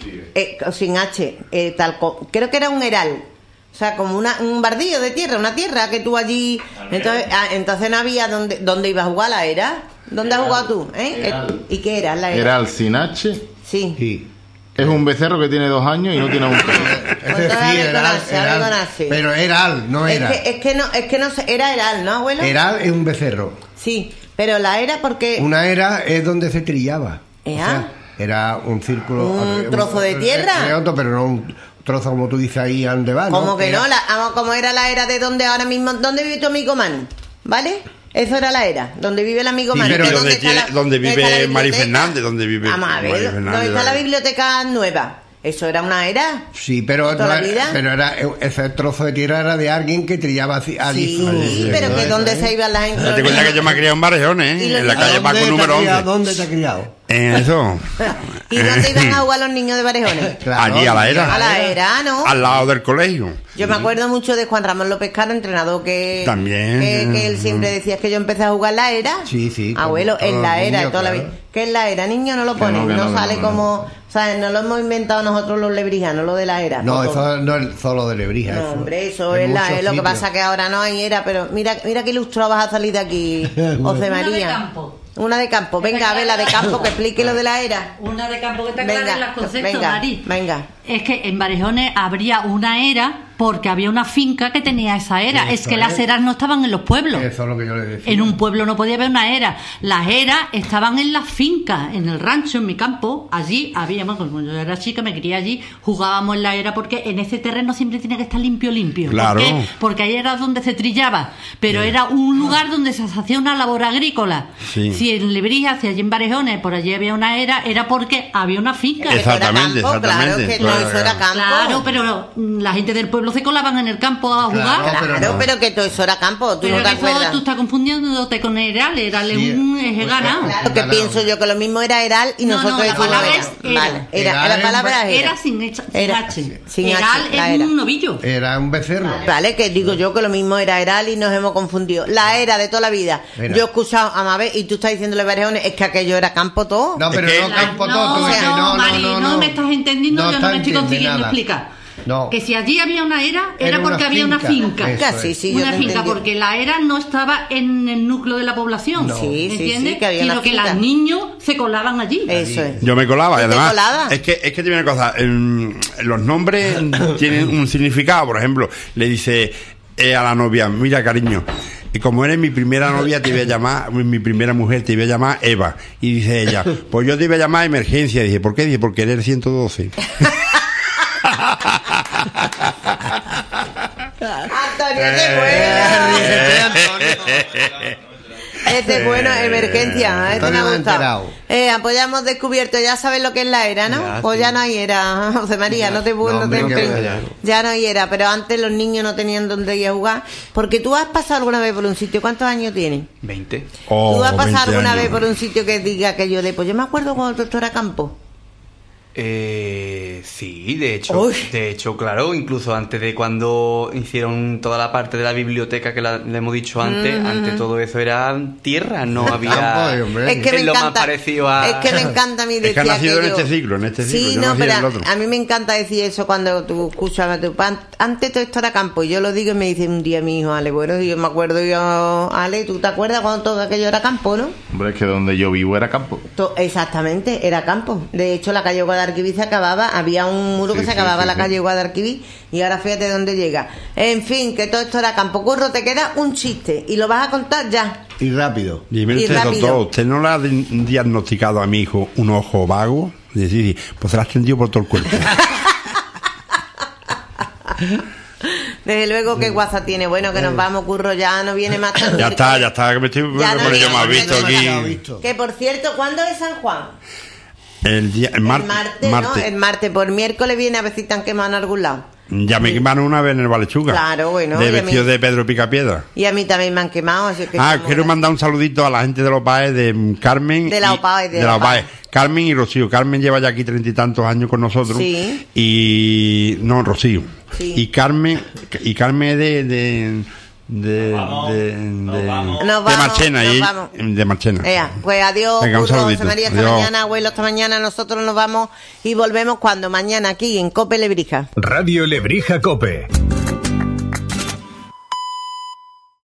sin H. Creo que era un eral. O sea, como un bardillo de tierra, una tierra que tú allí... Entonces no había dónde ibas a jugar la era. ¿Dónde has jugado tú? ¿Y qué era la era? Eral sin H. Sí. Es un becerro que tiene 2 años y no tiene un pelo. Es decir, eral, pero eral, no era. Es que no era eral, ¿no, abuelo? Eral es un becerro. Sí, pero la era porque... Una era es donde se trillaba. O ¿Ya? sea, era un círculo... ¿Un trozo de tierra? Pero no un trozo como tú dices ahí donde va, ¿no? ¿Cómo que no? Como era la era de donde ahora mismo... ¿Dónde vive tu amigo Man? ¿Vale? Eso era la era, donde vive el amigo Man. Pero donde vive Mari Fernández, donde vive Mari Fernández. ¿Dónde está la biblioteca nueva? ¿Eso era una era? Sí, pero era ese trozo de tierra era de alguien que trillaba allí. Sí, pero que ¿dónde se iban las encuestas? Te cuenta que yo me he criado en Barejones, en la calle Paco número 11. ¿Dónde te has criado? En eso. ¿Y dónde iban a jugar los niños de Barejones? Claro, allí a la era. A la era, ¿no? Al lado del colegio. Yo me acuerdo mucho de Juan Ramón López Caro, entrenador también que él siempre decía que yo empecé a jugar la era. Sí. Abuelo, en la era de toda la vida. ¿Qué es la era? Niño, no lo ponen, no sale como... O sea, no lo hemos inventado nosotros los lebrijanos, lo de la era. No, eso no es solo de Lebrija. No, hombre, eso es la era. Lo que pasa que ahora no hay era, pero mira qué ilustrado vas a salir de aquí, José María. Una de campo. Venga, a ver, la de campo, que explique lo de la era. Una de campo que está clara en los conceptos, Mari. Venga. Es que en Barejones habría una era porque había una finca que tenía esa era. Es que las eras no estaban en los pueblos. Eso es lo que yo le decía. En un pueblo no podía haber una era. Las eras estaban en las fincas, en el rancho, en mi campo. Allí había, cuando yo era chica, me crié allí, jugábamos en la era porque en ese terreno siempre tiene que estar limpio. Claro. ¿Por qué? Porque ahí era donde se trillaba. Pero era un lugar donde se hacía una labor agrícola. Sí. Si en Lebrija, si allí en Barejones, por allí había una era porque había una finca. Exactamente. Claro, que no, eso era campo. Claro, pero la gente del pueblo se colaban en el campo a jugar. Claro, pero que todo eso era campo. ¿Tú pero no te acuerdas? Tú estás confundiéndote con Eral. Eral es un ganado. Claro, que pienso yo que lo mismo era Eral y nosotros decimos la palabra es era. Vale, la palabra es era sin H. Sin Eral H, es un novillo. Era un becerro. Vale, que digo yo que lo mismo era Eral y nos hemos confundido. La era de toda la vida. Yo he escuchado a Mabel y tú estás diciéndole Barejones, es que aquello era campo todo. No, pero no campo todo. No, Mari, no me estás entendiendo, yo no me estoy consiguiendo explicar. No. Que si allí había una era porque había una finca. Sí, una finca, porque la era no estaba en el núcleo de la población. No. ¿Entiendes? Que había sino que los niños se colaban allí. Eso es. Yo me colaba, y además. colaba? Es que tiene una cosa. Los nombres tienen un significado. Por ejemplo, le dice a la novia: mira, cariño, y como eres mi primera novia, te voy a llamar, mi primera mujer, te voy a llamar Eva. Y dice ella: pues yo te voy a llamar Emergencia. Y dije: ¿por qué? Dije: porque eres 112. Antonio, este es bueno, emergencia, este me ha gustado. Pues ya hemos descubierto, ya sabes lo que es la era, ¿no? Pues ya no hay era, José María, ya no hay era, pero antes los niños no tenían dónde ir a jugar, porque tú has pasado alguna vez por un sitio, ¿cuántos años tienes? 20. ¿Tú has pasado alguna vez por un sitio que diga que pues yo me acuerdo cuando esto era campo? Sí, de hecho, claro, incluso antes de cuando hicieron toda la parte de la biblioteca que le hemos dicho antes, antes todo eso era tierra, no había. Es que me lo encanta, más parecido a... es que me encanta a mí decir es que ha nacido aquello. en este siglo, Sí, yo no, nací en pero el otro. a mí me encanta decir eso cuando tú escuchas antes todo esto era campo, y yo lo digo y me dice un día mi hijo: Ale, bueno, yo me acuerdo Ale, ¿tú te acuerdas cuando todo aquello era campo, no? Hombre, es que donde yo vivo era campo. Exactamente, era campo. De hecho, la calle Guadalquivir se acababa, había un muro que se acababa la calle Guadalquivir, y ahora fíjate dónde llega. En fin, que todo esto era campo. Curro, te queda un chiste y lo vas a contar ya. Y rápido. Dime usted, doctor, ¿usted no le ha diagnosticado a mi hijo un ojo vago? Sí, pues se lo ha extendido por todo el cuerpo. Desde luego que guasa tiene. Bueno, que nos vamos, Curro, ya no viene más tarde. Ya está, que me estoy poniendo yo más visto aquí. Que por cierto, ¿cuándo es San Juan? El martes. ¿no? El martes, por miércoles viene a ver si están quemados en algún lado. Ya me quemaron una vez en el Valechuga. Claro, bueno. De vestido de Pedro Picapiedra. Y a mí también me han quemado. Así que Quiero mandar un saludito a la gente de los OPAE, de Carmen. De la OPAE, de la OPAE. Carmen y Rocío. Carmen lleva ya aquí 30 y tantos años con nosotros. Sí. Y... No, Rocío. Sí. Y Carmen de Marchena. De Marchena. Pues adiós, venga, un Curro, saludito. José María, hasta Adiós. mañana, abuelo, hasta mañana. Nosotros nos vamos y volvemos cuando mañana aquí en Cope Lebrija. Radio Lebrija Cope.